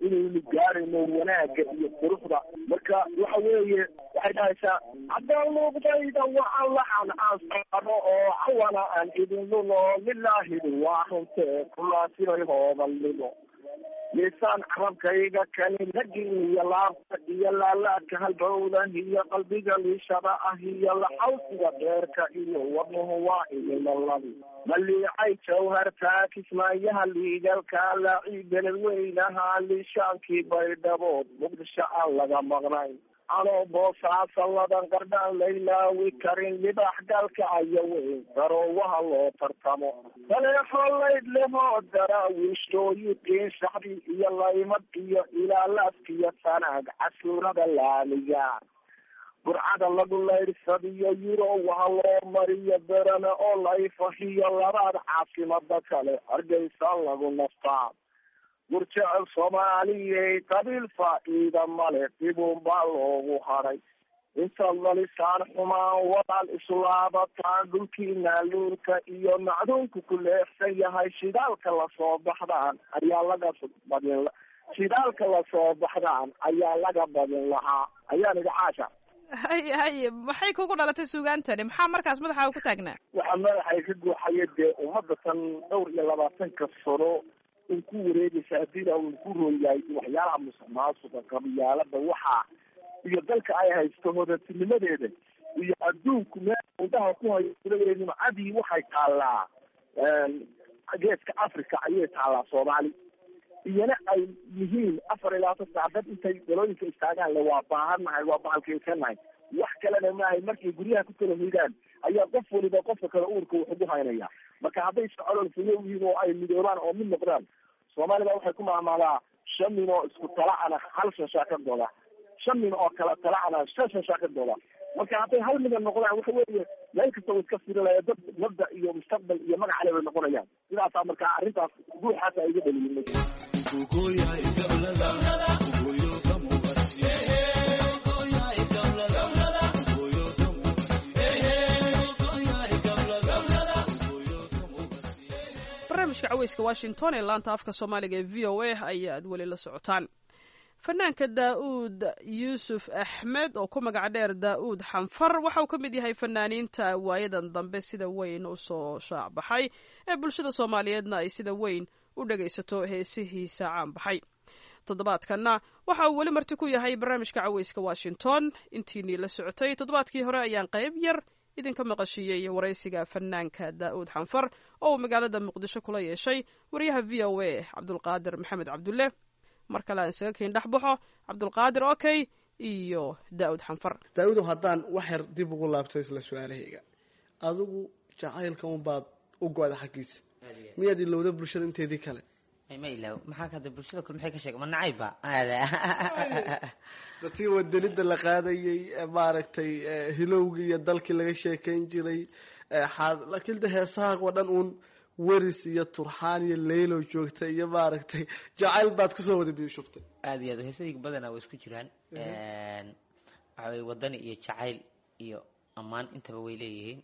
inaynu gaarayno wanaaga iyo quruxda. marka waxa weeye waxay dhahaysaa haddaan luuqdayda waxaan laxan aan saaro oo cawana aan idin lulo lilaahi waa runtee kulaasiray hoodalnimo liisaan carabkayga kani ragi iyo laabta iyo laalaadka halbowlan iyo qalbiga liishada ah iyo laxawsiga dheerka iyo wadnuhu waa idinlaladi maliicay jawhartaa kismaayaha liigalka laaci beledweynaha liishaankii baydhabood muqdisho aan laga maqnayn anoo boosaasa ladan qardhaan laylaawi karin libax galka aya weyn daroowaha loo tartamo taleexo layd lehoo daraawiishtooyiqiin shacbi iyo laymad iyo ilaalaaskiyo sanaag casuurada laamiga burcada lagu layrsadiyo yurowaha loo mariyo berane oo layfahiyo labaad caasimada kale hargeysa lagu naftaa gurjecel soomaaliyey qabiil faa-iida male dibuun baa loogu haray intaad lalisaan xumaan walaal islaabataan dhulkiina luurka iyo macduunku ku leexsan yahay shidaalka lasoo baxdaan ayaa laga badin shidaalka lasoo baxdaan ayaa laga badin lahaa ayaan idhi caasha haye maxay kugu dhalatay suugaantani maxaa markaas madaxa ku taagnaa waxaa madaxay ka guuxaya dee ummadda tan dhowr iyo 20 sano in ku wareegaysa haddiina uu ku rooyahay waxyaalaha musuqmaasuqa qabiyaalada waxaa iyo dalka ay haysto hodatinimadeeda iyo adduunku meel undaha ku hayo nimcadii waxay taallaa geeska africa ayay taallaa soomaali iyana ay yihiin 24 saacad intay dalooyinka istaagaan le waa baahannahay waa bahalkaysanahay wax kalena maahay markay guryaha ku kala hoydaan ayaa qof waliba qofka kale uurka wax ugu haynaya marka hadday socololfuyo yihiin oo ay midoobaan oo mid noqdaan soomaalida waxay ku maamaadaa 5 nin oo isku talacana hal shaashakadooda 5 nin oo kala talacana 5 shaashakadooda marka hadday hal midan noqdaan waxa weeye meel kasta way iska firilaya dad mabda iyo mustaqbal iyo magac le bay noqonayaan sidaasaa marka arrintaas guuxaas ay iga dhaliyeen barnaamijka caweyska washington ee laanta afka soomaaliga ee v o a ayaad weli la socotaan fanaanka daa'uud yuusuf axmed oo ku magac dheer daa'uud xanfar waxa uu ka mid yahay fanaaniinta waayadan dambe sida weyn u soo shaacbaxay ee bulshada soomaaliyeedna ay sida weyn u dhagaysato heesihiisa caanbaxay toddobaadkanna waxa uu weli marti ku yahay barnaamijka caweyska washington intiinii la socotay toddobaadkii hore ayaan qayb yar idinka maqashiiyey waraysiga fanaanka daa'uud xanfar oo uu magaalada muqdisho kula yeeshay wariyaha v o a cabdulqaadir maxamed cabdulle mar kale aan isaga kiin dhexbaxo cabdulqaadir okay iyo daa'uud xanfar daa'uudow haddaan wax yar dib ugu laabto isla su-aalahayga adigu jacaylka unbaad u go-da xaggiisa miyaad ilowda bulshada inteedii kale ma ilaaw maxaa ka hadda bulshada kale maxay ka sheeg ma nacayba dadkii wadanida la qaadayay maaragtay hilowgii iyo dalkii laga sheekayn jiray laakiin de heesaha oo dhan uun waris iyo turxaan iyo leylo joogta iyo maaragtay jacayl baad kusoo wada biyushubtay aada iyo aad heesadiga badanaa way isku jiraan waxa weye wadani iyo jacayl iyo ammaan intaba way leeyihiin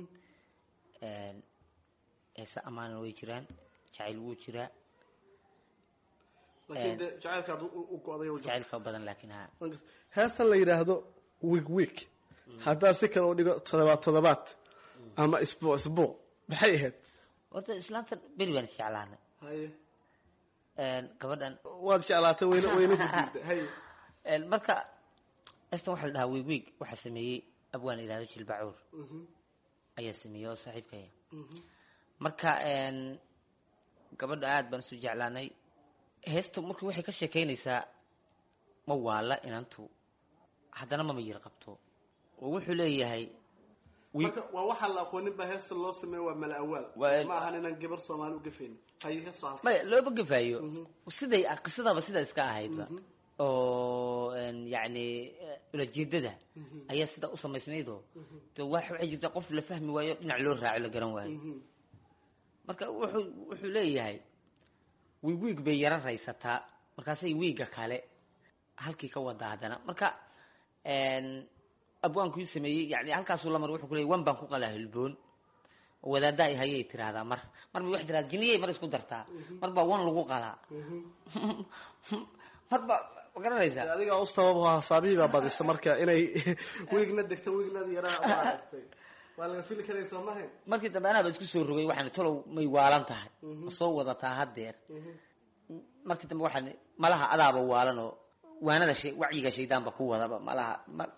heese ammaanna way jiraan jacayl wuu jiraa laakiin de jacaylkaad u go-day jacaylka badan laakiin ha heestan la yidhaahdo week haddaa si kale u dhigo toddobaad ama isbuuc maxay ahayd horta islaanta beri baan isjeclaanay haye gabadhan waad jeclaatay wayna kudiiday haye marka heestan waxaa la dhahaa week waxaa sameeyey abwaan yidhahdo jilbacuur ayaa sameeyey oo saaxiibkaya marka gabadha aad baan isu jeclaanay heesta marka waxay ka sheekaynaysaa ma waala inantu haddana ma mayir qabto oo wuxuu leeyahay waa waxaa la aqoonin baa heesta loo sameeyo waa mala awaal ma ahan inaan gabar soomaali u gafayno haye heesta maya looma gafaayo siday qisadaba sidaa iska ahaydba oo yacni ulajeedada ayaa sidaa u samaysnaydoo de waxay jirta qof la fahmi waayo dhinac loo raaco la garan waayo marka wuxuu leeyahay wiig bay yara raysataa markaasay wiiga kale halkii ka wadaa haddana marka abwaankuu sameeyey yani halkaasuu lamar wuxuu ku leeyay wan baan ku qalaa hilboon wadaada ay hayay tiraahdaa marba waxay tiraahdaa jiniyay mar isku dartaa mar baa wan lagu qalaa hadba garanaysaa adiga u sabab hasaabihii baa badisa marka inay weegna degto weegnada yaraa maaragtay waa laga fili karay soo mahay markii dambe anaba isku soo rogay waxaan talow may waalan tahay ma soo wadataa haddeer markii dambe waxaan malaha adaaba waalan oo waanada wacyiga shaydaanba ku wadaba malaha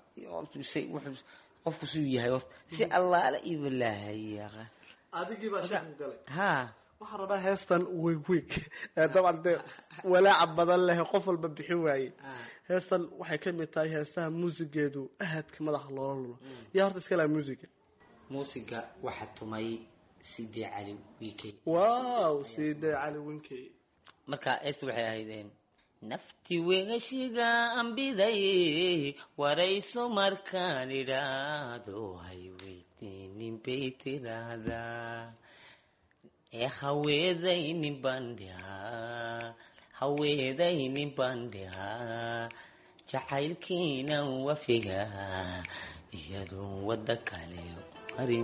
qofku suu yahay horta si allaala ibalaahayaqa adigii baa shaq u galay ha waxaan rabaa heestan weeg dabcan dee walaaca badan leh qof walba bixin waaye heestan waxay ka mid tahay heesaha muusigeedu ahadka madaxa loola lulo yaa horta iska laa muusiga waxaa tumay Sidi Cali Winkey wow Sidi Cali Winkey marka heestu waxay ahaydeen nafti weegashiga ambiday warayso markaan idhaado hay weydiinin bay tiraahdaa haweedaynin bandhiha jacaylkiina wafiga iyadoo wada kale marin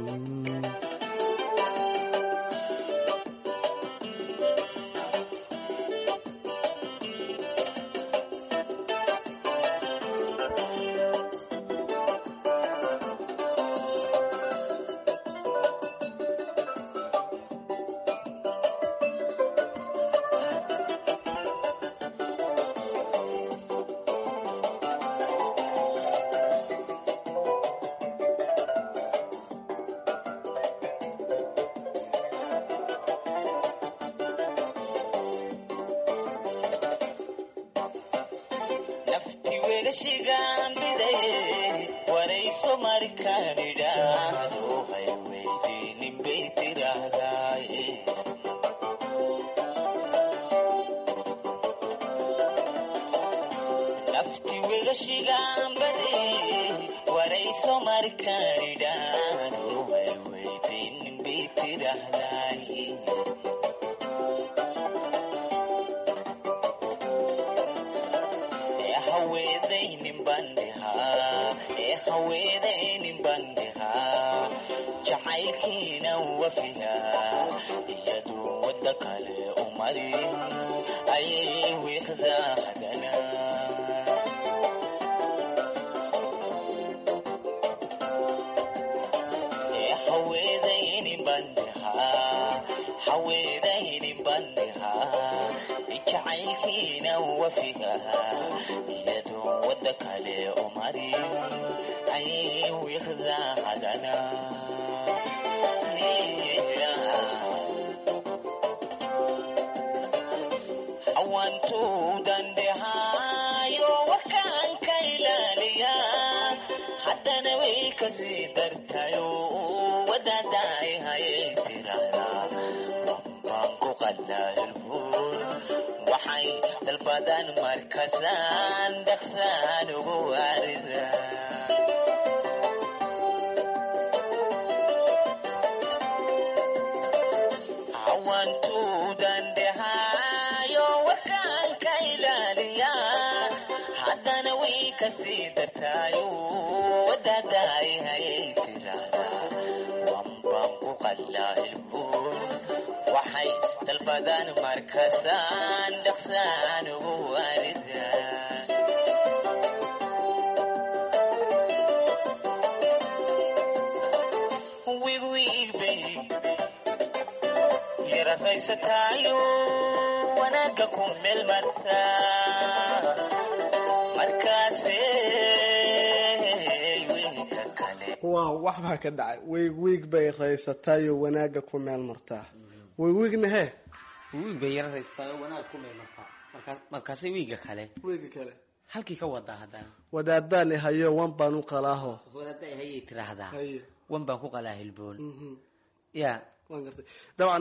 waxbaa ka dhacay weeg bay raysatayo wanaaga ku meel martaa weegna he weeg bay raysatayo wanaaga ku meel martaa markaasay weega kale halkii ka wadaa hadana wadaadaan hayo wan baan u qalaaho wadaadaan hayay tiraahdaa wan baan ku qalaa hilboon ya waan gartay dabcan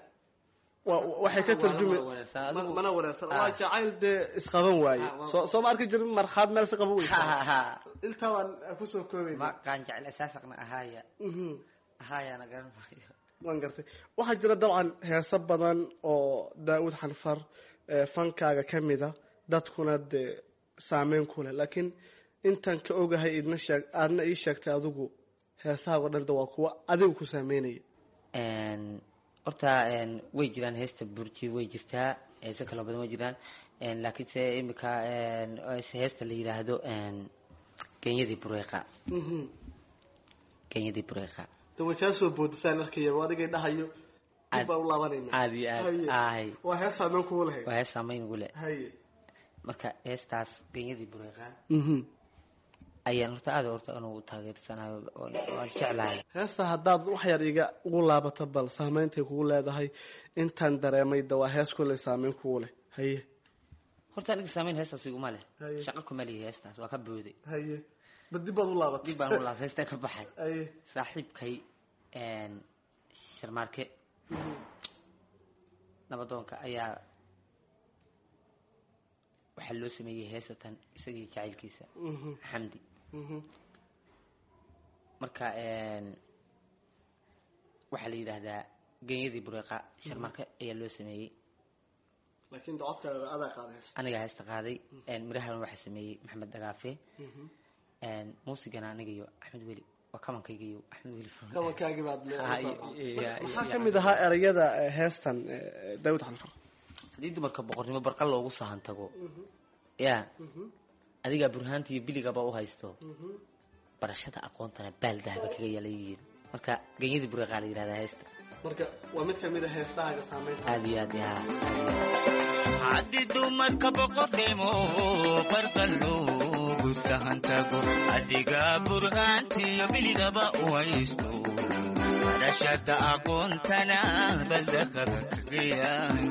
waxay ka tarjumi mana wareersan waa jacayl dee isqaban waaye soo ma arki jirin marxaad meel si qaban weysa intaa waan kusoo koobay ma qaan jecel asaasaqna ahaayana garan maayo waan gartay waxaa jira dabcan heeso badan oo daawud xanfar fankaaga ka mida dadkuna dee saameyn ku leh laakiin intaan ka ogahay aadna ii sheegtay adigu heesahaago dhan waa kuwa adigu ku saameynaya horta way jiraan heesta burji way jirtaa heesa kala badan way jiraan laakiin se imika heesta la yiraahdo kenyadii bureeqa kenyadii bureeqa way ka soo boodisaan arkaya wadigay dhahayo baa u laabanayna aadi ay waa heesa aan ku leeyahay waa heesa aan ku leeyahay marka heestaas kenyadii bureeqa ayaan horta anu taageersanayo oo jeclahay heesta haddaad wax yar iga ugu laabato bal saameyntay kugu leedahay intaan dareemay waa hees kule saameyn kugu leh haye horta aniga saameyn heestaas iguma leh shaqo kuma leeyahay heestaas waa ka booday haye dib baad u laabatay dib baan u laabatay heesta ka baxay haye saaxiibkay sharmaarke nabadoonka ayaa waxaa loo sameeyey heesatan isagii jacaylkiisa xamdi marka waxaa la yidhaahdaa genyadii bureeqa sharmarka ayaa loo sameeyey laakiin codka adaa qaaday aniga heesta qaaday mirahan waxaa sameeyey maxamed dagaafe muusigana aniga iyo axmed weli waa kamankayga iyo axmed weli kamankaagi baad waxaa ka mid ahaa erayada heestan daawud xalfar haddii dumarka boqornimo barqal loogu sahan tago ya adigaa burhaanta iyo biligaba u haysto barashada aqoontana baal dahaba kaga yaalayihiin marka genyadii bureeqaa la yidhahdaa heesta marka waa mid kamid a heestahaaga saameynta aad iyo aad haddii dumarka boqornimo barqal loogu sahan tago adigaa burhaanta iyo biligaba u haysto barashada aqoontana baal dahaba kaga yaal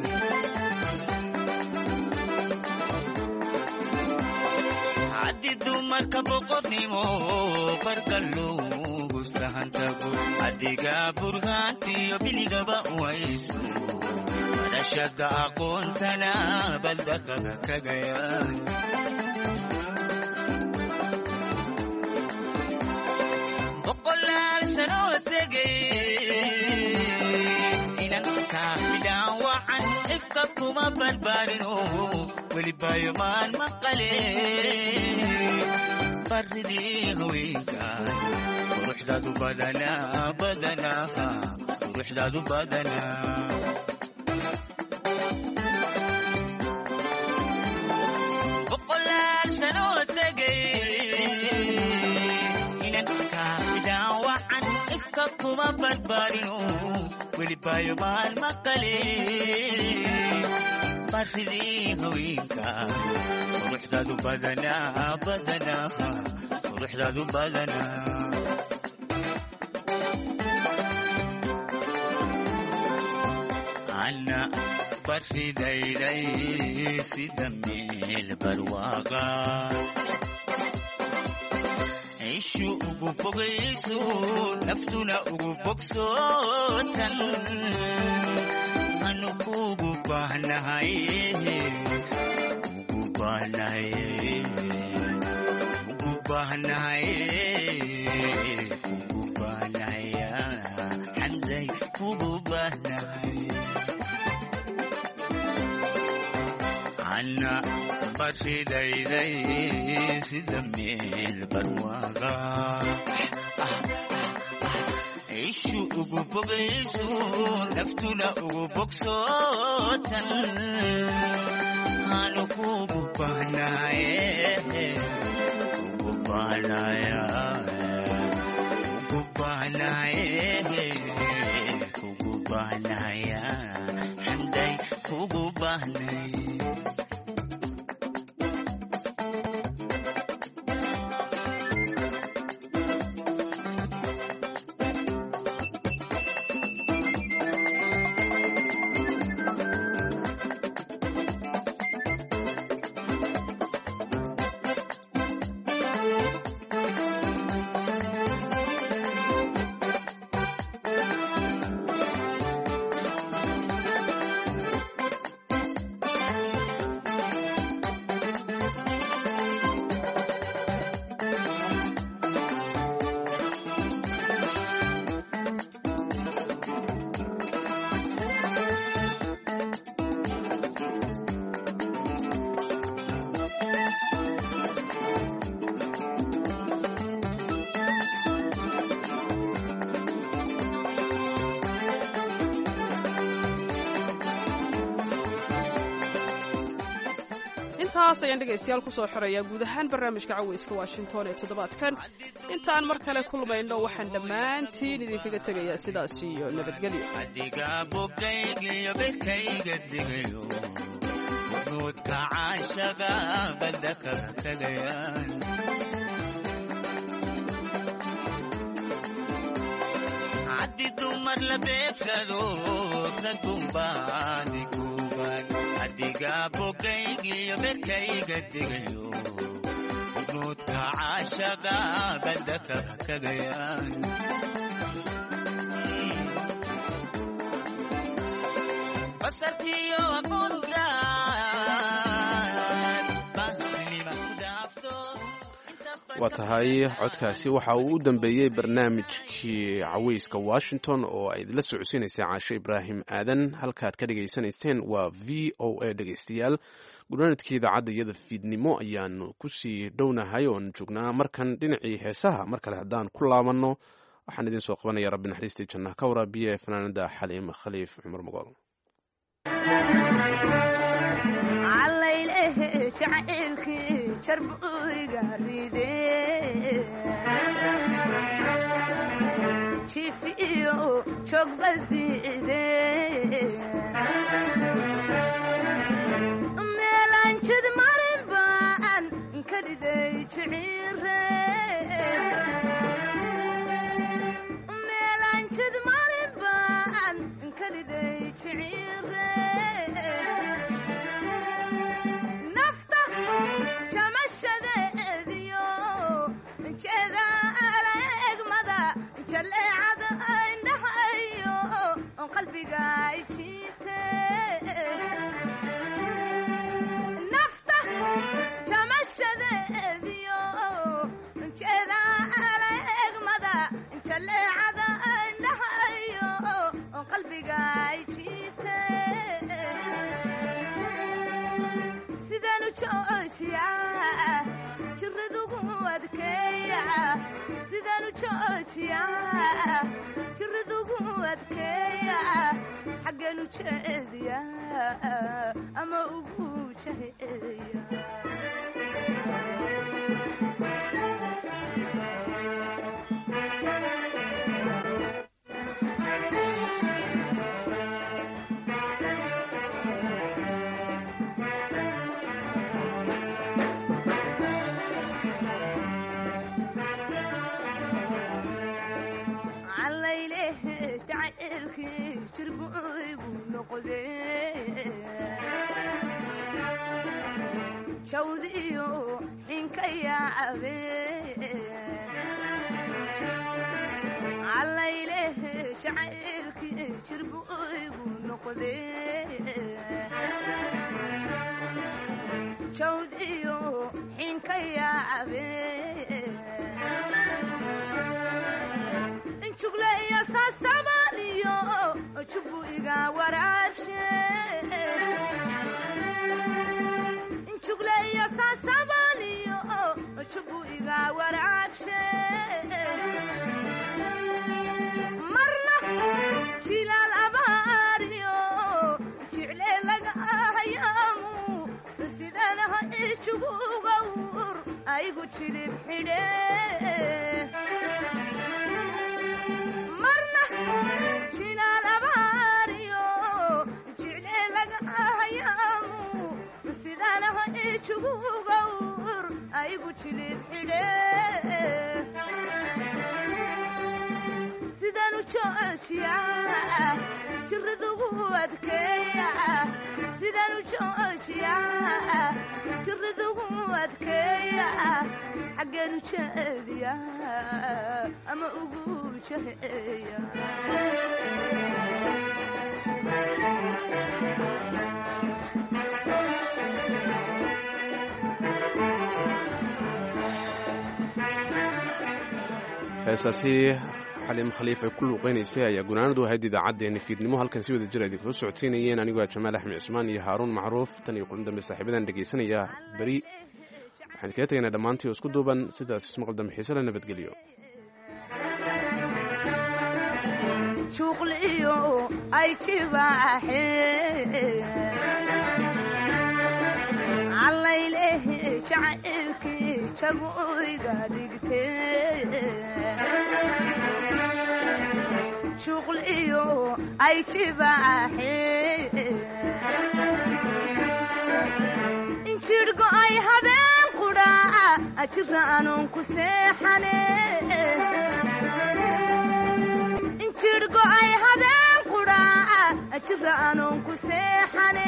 haddii dumarka boqornimo barqal loogu sahan tago adigaa burhaanta iyo biligaba u haysto barashada aqoontana baal dahaba kaga yaal boqolaal sanoo tegay inan kaa fidhaan wacan ifka kuma balbaarino welibayo maan maqale baridii haweenkaan quruxdaadu badanaa quruxdaadu badanaa boqolaal sanoo tegay inan kaa fidhaan wacan ifka kuma balbaarino welibayo maan maqale baridii haweenkaan quruxdaadu badanaa quruxdaadu badanaa ana baridayday sida meel barwaaqa ishu ugu bogayso naftuna ugu bogsootan anu kugu baahnahay xamday kugu baahnahay ana baridayday sida meel barwaaqa ishu ugu bogayso naftuna ugu bogsootan anu kugu baahnaye xamday kugu baahnay heestaas ayaan dhegaystayaal kusoo xirayaa guud ahaan barnaamijka cawayska washington ee toddobaadkan intaan mar kale kulmayno waxaan dhammaantiin idinkaga tegayaa sidaas iyo nabadgelyo adiga bogaygiyo bekayga digayo nuudka caashaga badda kaga tegayaan caddi dumar la beegsado ragumbaani kuuban adiga bogaygiyo bekayga digayo nuudka caashaga badda kaga tegayaan basarkiyo aqoontaan bahnima ku dhaafto waa tahay codkaasi waxa uu u dambeeyey barnaamijkii cawayska washington oo ay idinla socodsiinaysay caasho ibraahim aadan halkaad ka dhegaysanayseen waa v o a dhegaystayaal gudhaanadkii idaacadda iyada fiidnimo ayaanu kusii dhownahay oon joognaa markan dhinacii heesaha mar kale haddaan ku laabanno waxaan idiin soo qabanaya rabbi naxariistii jannaha ka waraabiye fanaanada xaliim khaliif cumar mogool عليله شعيرك شربوي قريدي شفيو شوق بزيدي ميلان شد مربان كردي شعيري ميلان شد مربان كردي شعيري قلبي قايتي نفطه تمشى ذيو كذا عليك مدى انت اللي عدا نحيو قلبي قايتي سيدانو تشوشيا جردو قوادكيا سيدانو تشوشيا جردو قوادكيا حقنو تشهديا أما أبو تشهديا شوديو إنك يا عبيد عليله شعيرك شربوي ونقضي شوديو إنك يا عبيد انشغل يا ساسباليو شبوي ورابشي شغلة يا ساسباليو شبوي ورابشي مرنا شيل الأباريو شعلي لك أيامو سيدانها إيشبو غور أيقو تشيلي بحيدي مرنا شيل الأباريو شعلي لك أيامو سيدانها إيشبو غور أيقو تشيلي بحيدي سيدانو تشوشيا جردو قوادكيا سيدانو تشوشيا جردو قوادكيا حقنو تشهديا أما أبو شهيا heesaasi xaliim khaliif ay ku luuqeynaysay ayaa gunaanadu ahayd idaacaddeenna fiidnimo halkan si wada jira idinkula socodsiinayeen anigoo jamaal axmed cismaan iyo haaruun macruuf tan iyo kulan dambe saaxiibadan dhegaysanaya beri waxaan kaga tegaynaa dhammaantii oo isku duuban sidaas ismaqal dambe xiise la nabadgeliyo شغليو أي شباحي علي jacaylkii jagoyga dhigtee shuql iyo ay jibaaxee injirgo ay habeen qudhaa ajira aanun ku seexane injirgo ay habeen qudhaa ajira aanun ku seexane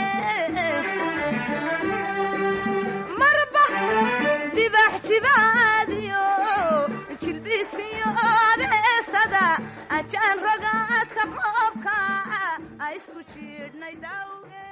marba libax jibaadiyo jilbiisiyo beesada ajaan ragaadka qoobka ay isku jiidhnay dawge